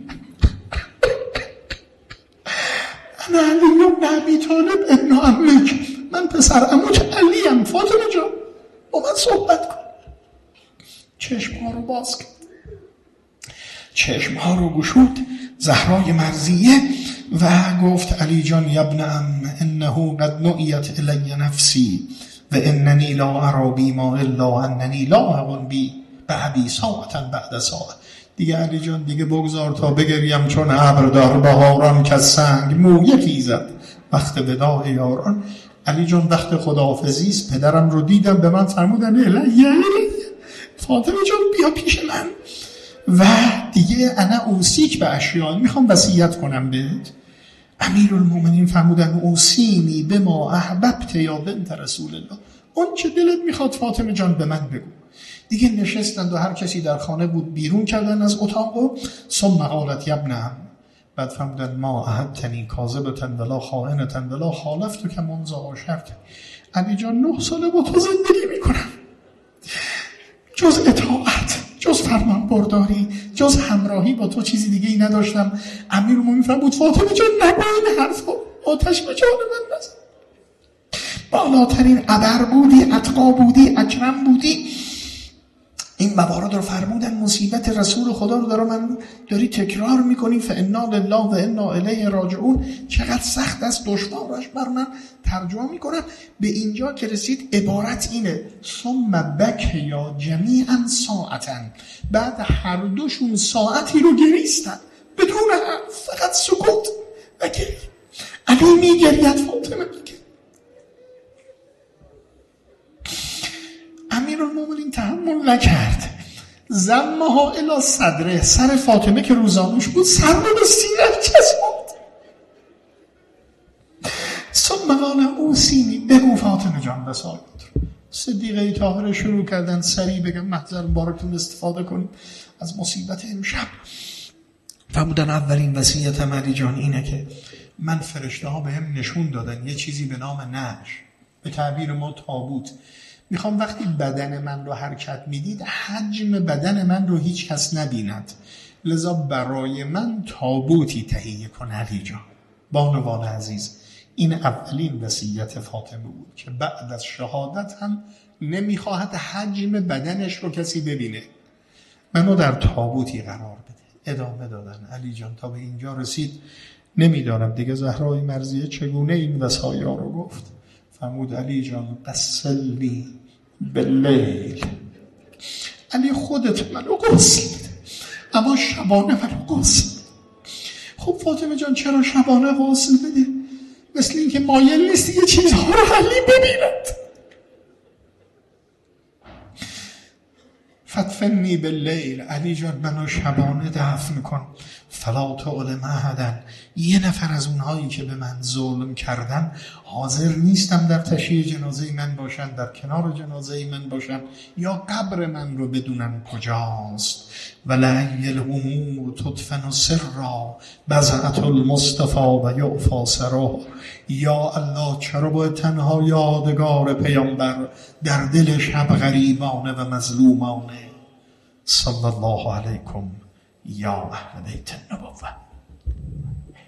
انا علی ابن ابی طالب ابن عمک، من پسر عموت علیم، فاطمه جان با من صحبت کن. چشم‌ها رو باز کرد، چشم‌ها رو گشود زهرای مرضیه و گفت علی جان یبن ام انه قد نعیت الی نفسی و اننی لا ارا بیما الا اننی لا اقن بی بعدی ساعتا بعد ساعت. دیگه علی جان دیگه بگذار تا بگریم، چون ابر دار بهاران که سنگ مویه خیزد وقت وداع یاران. علی جان وقت خداحافظی است، پدرم رو دیدم، به من فرمودن الیه فاطمه جان بیا پیش من و دیگه انا اوصیک به اشیاء، میخوام وصیت کنم بهت. امیرالمومنین فرمودن اوصینی بما احببت یا بنت رسول الله، اون چه دلت میخواد فاطمه جان به من بگو. دیگه نشستند و هر کسی در خانه بود بیرون کردن از اتاق و ثم قالت یبنم، بعد فرمودن ما احدتنی کاذبتن ولا خائنتن ولا خالفتو که منذ عاشرت. علی جان 9 ساله با تو زندگی میکنم، جز اطاعت، جز فرمان برداری، جز همراهی با تو چیزی دیگه ای نداشتم. امیرالمومنین فرمود فاطمه جان نگو این حرفو، آتش به جان من نزن. بالاترین ابر بودی، اتقا بودی، اکرم بودی. این موارد رو فرمودن. مصیبت رسول خدا رو داری تکرار میکنی. فانا لله و انا الیه راجعون. چقدر سخت است، دشوارش بر من. ترجمه میکنم به اینجا که رسید عبارت اینه: ثم بکیا جمیعا ساعتا. بعد هر دوشون ساعتی رو گریستن بدون حرف، فقط سکوت و گریه. علی میگرید، فاطمه میگه. امیرالمومنین تحمل نکرد. زمها الی صدره. سر فاطمه که روزانوش بود سر رو به سینه چسبوند. ثم قال اوصینی. بگو فاطمه جان وصایت. صدیقه طاهره شروع کردن سریع بگم محضر مبارکتون استفاده کنیم از مصیبت امشب. فرمودن اولین وصیت علی جان اینه که من فرشته ها به هم نشون دادن یه چیزی به نام نعش، به تعبیر ما تابوت. میخوام وقتی بدن من رو حرکت میدید حجم بدن من رو هیچ کس نبیند، لذا برای من تابوتی تهیه کن علی جان. بانوان عزیز، این اولین وصیت فاطمه بود که بعد از شهادت هم نمیخواهد حجم بدنش رو کسی ببینه. منو در تابوتی قرار بده. ادامه دادن علی جان تا به اینجا رسید. نمیدانم دیگه زهرای مرضیه چگونه این وصایا رو گفت. فرمود علی جان غسلنی باللیل. علی خودت منو غسل بده، اما شبانه منو غسل بده. خب فاطمه جان چرا شبانه غسل بده؟ مثل این که مایل نیستی یه چیزها رو علی ببیند. فدفنی باللیل. علی جان منو شبانه دفن کن. فلا تعلم احدا. یه نفر از اونهایی که به من ظلم کردن حاضر نیستم در تشییع جنازه من باشن، در کنار جنازه من باشن، یا قبر من رو بدونن کجاست. ولعی الامور تدفن سرا بضعة المصطفى و یعفی سرا. یا الله چرا باید تنها یادگار پیامبر در دل شب غریبانه و مظلومانه. صلی الله علیکم یا اهل بیت النبوة.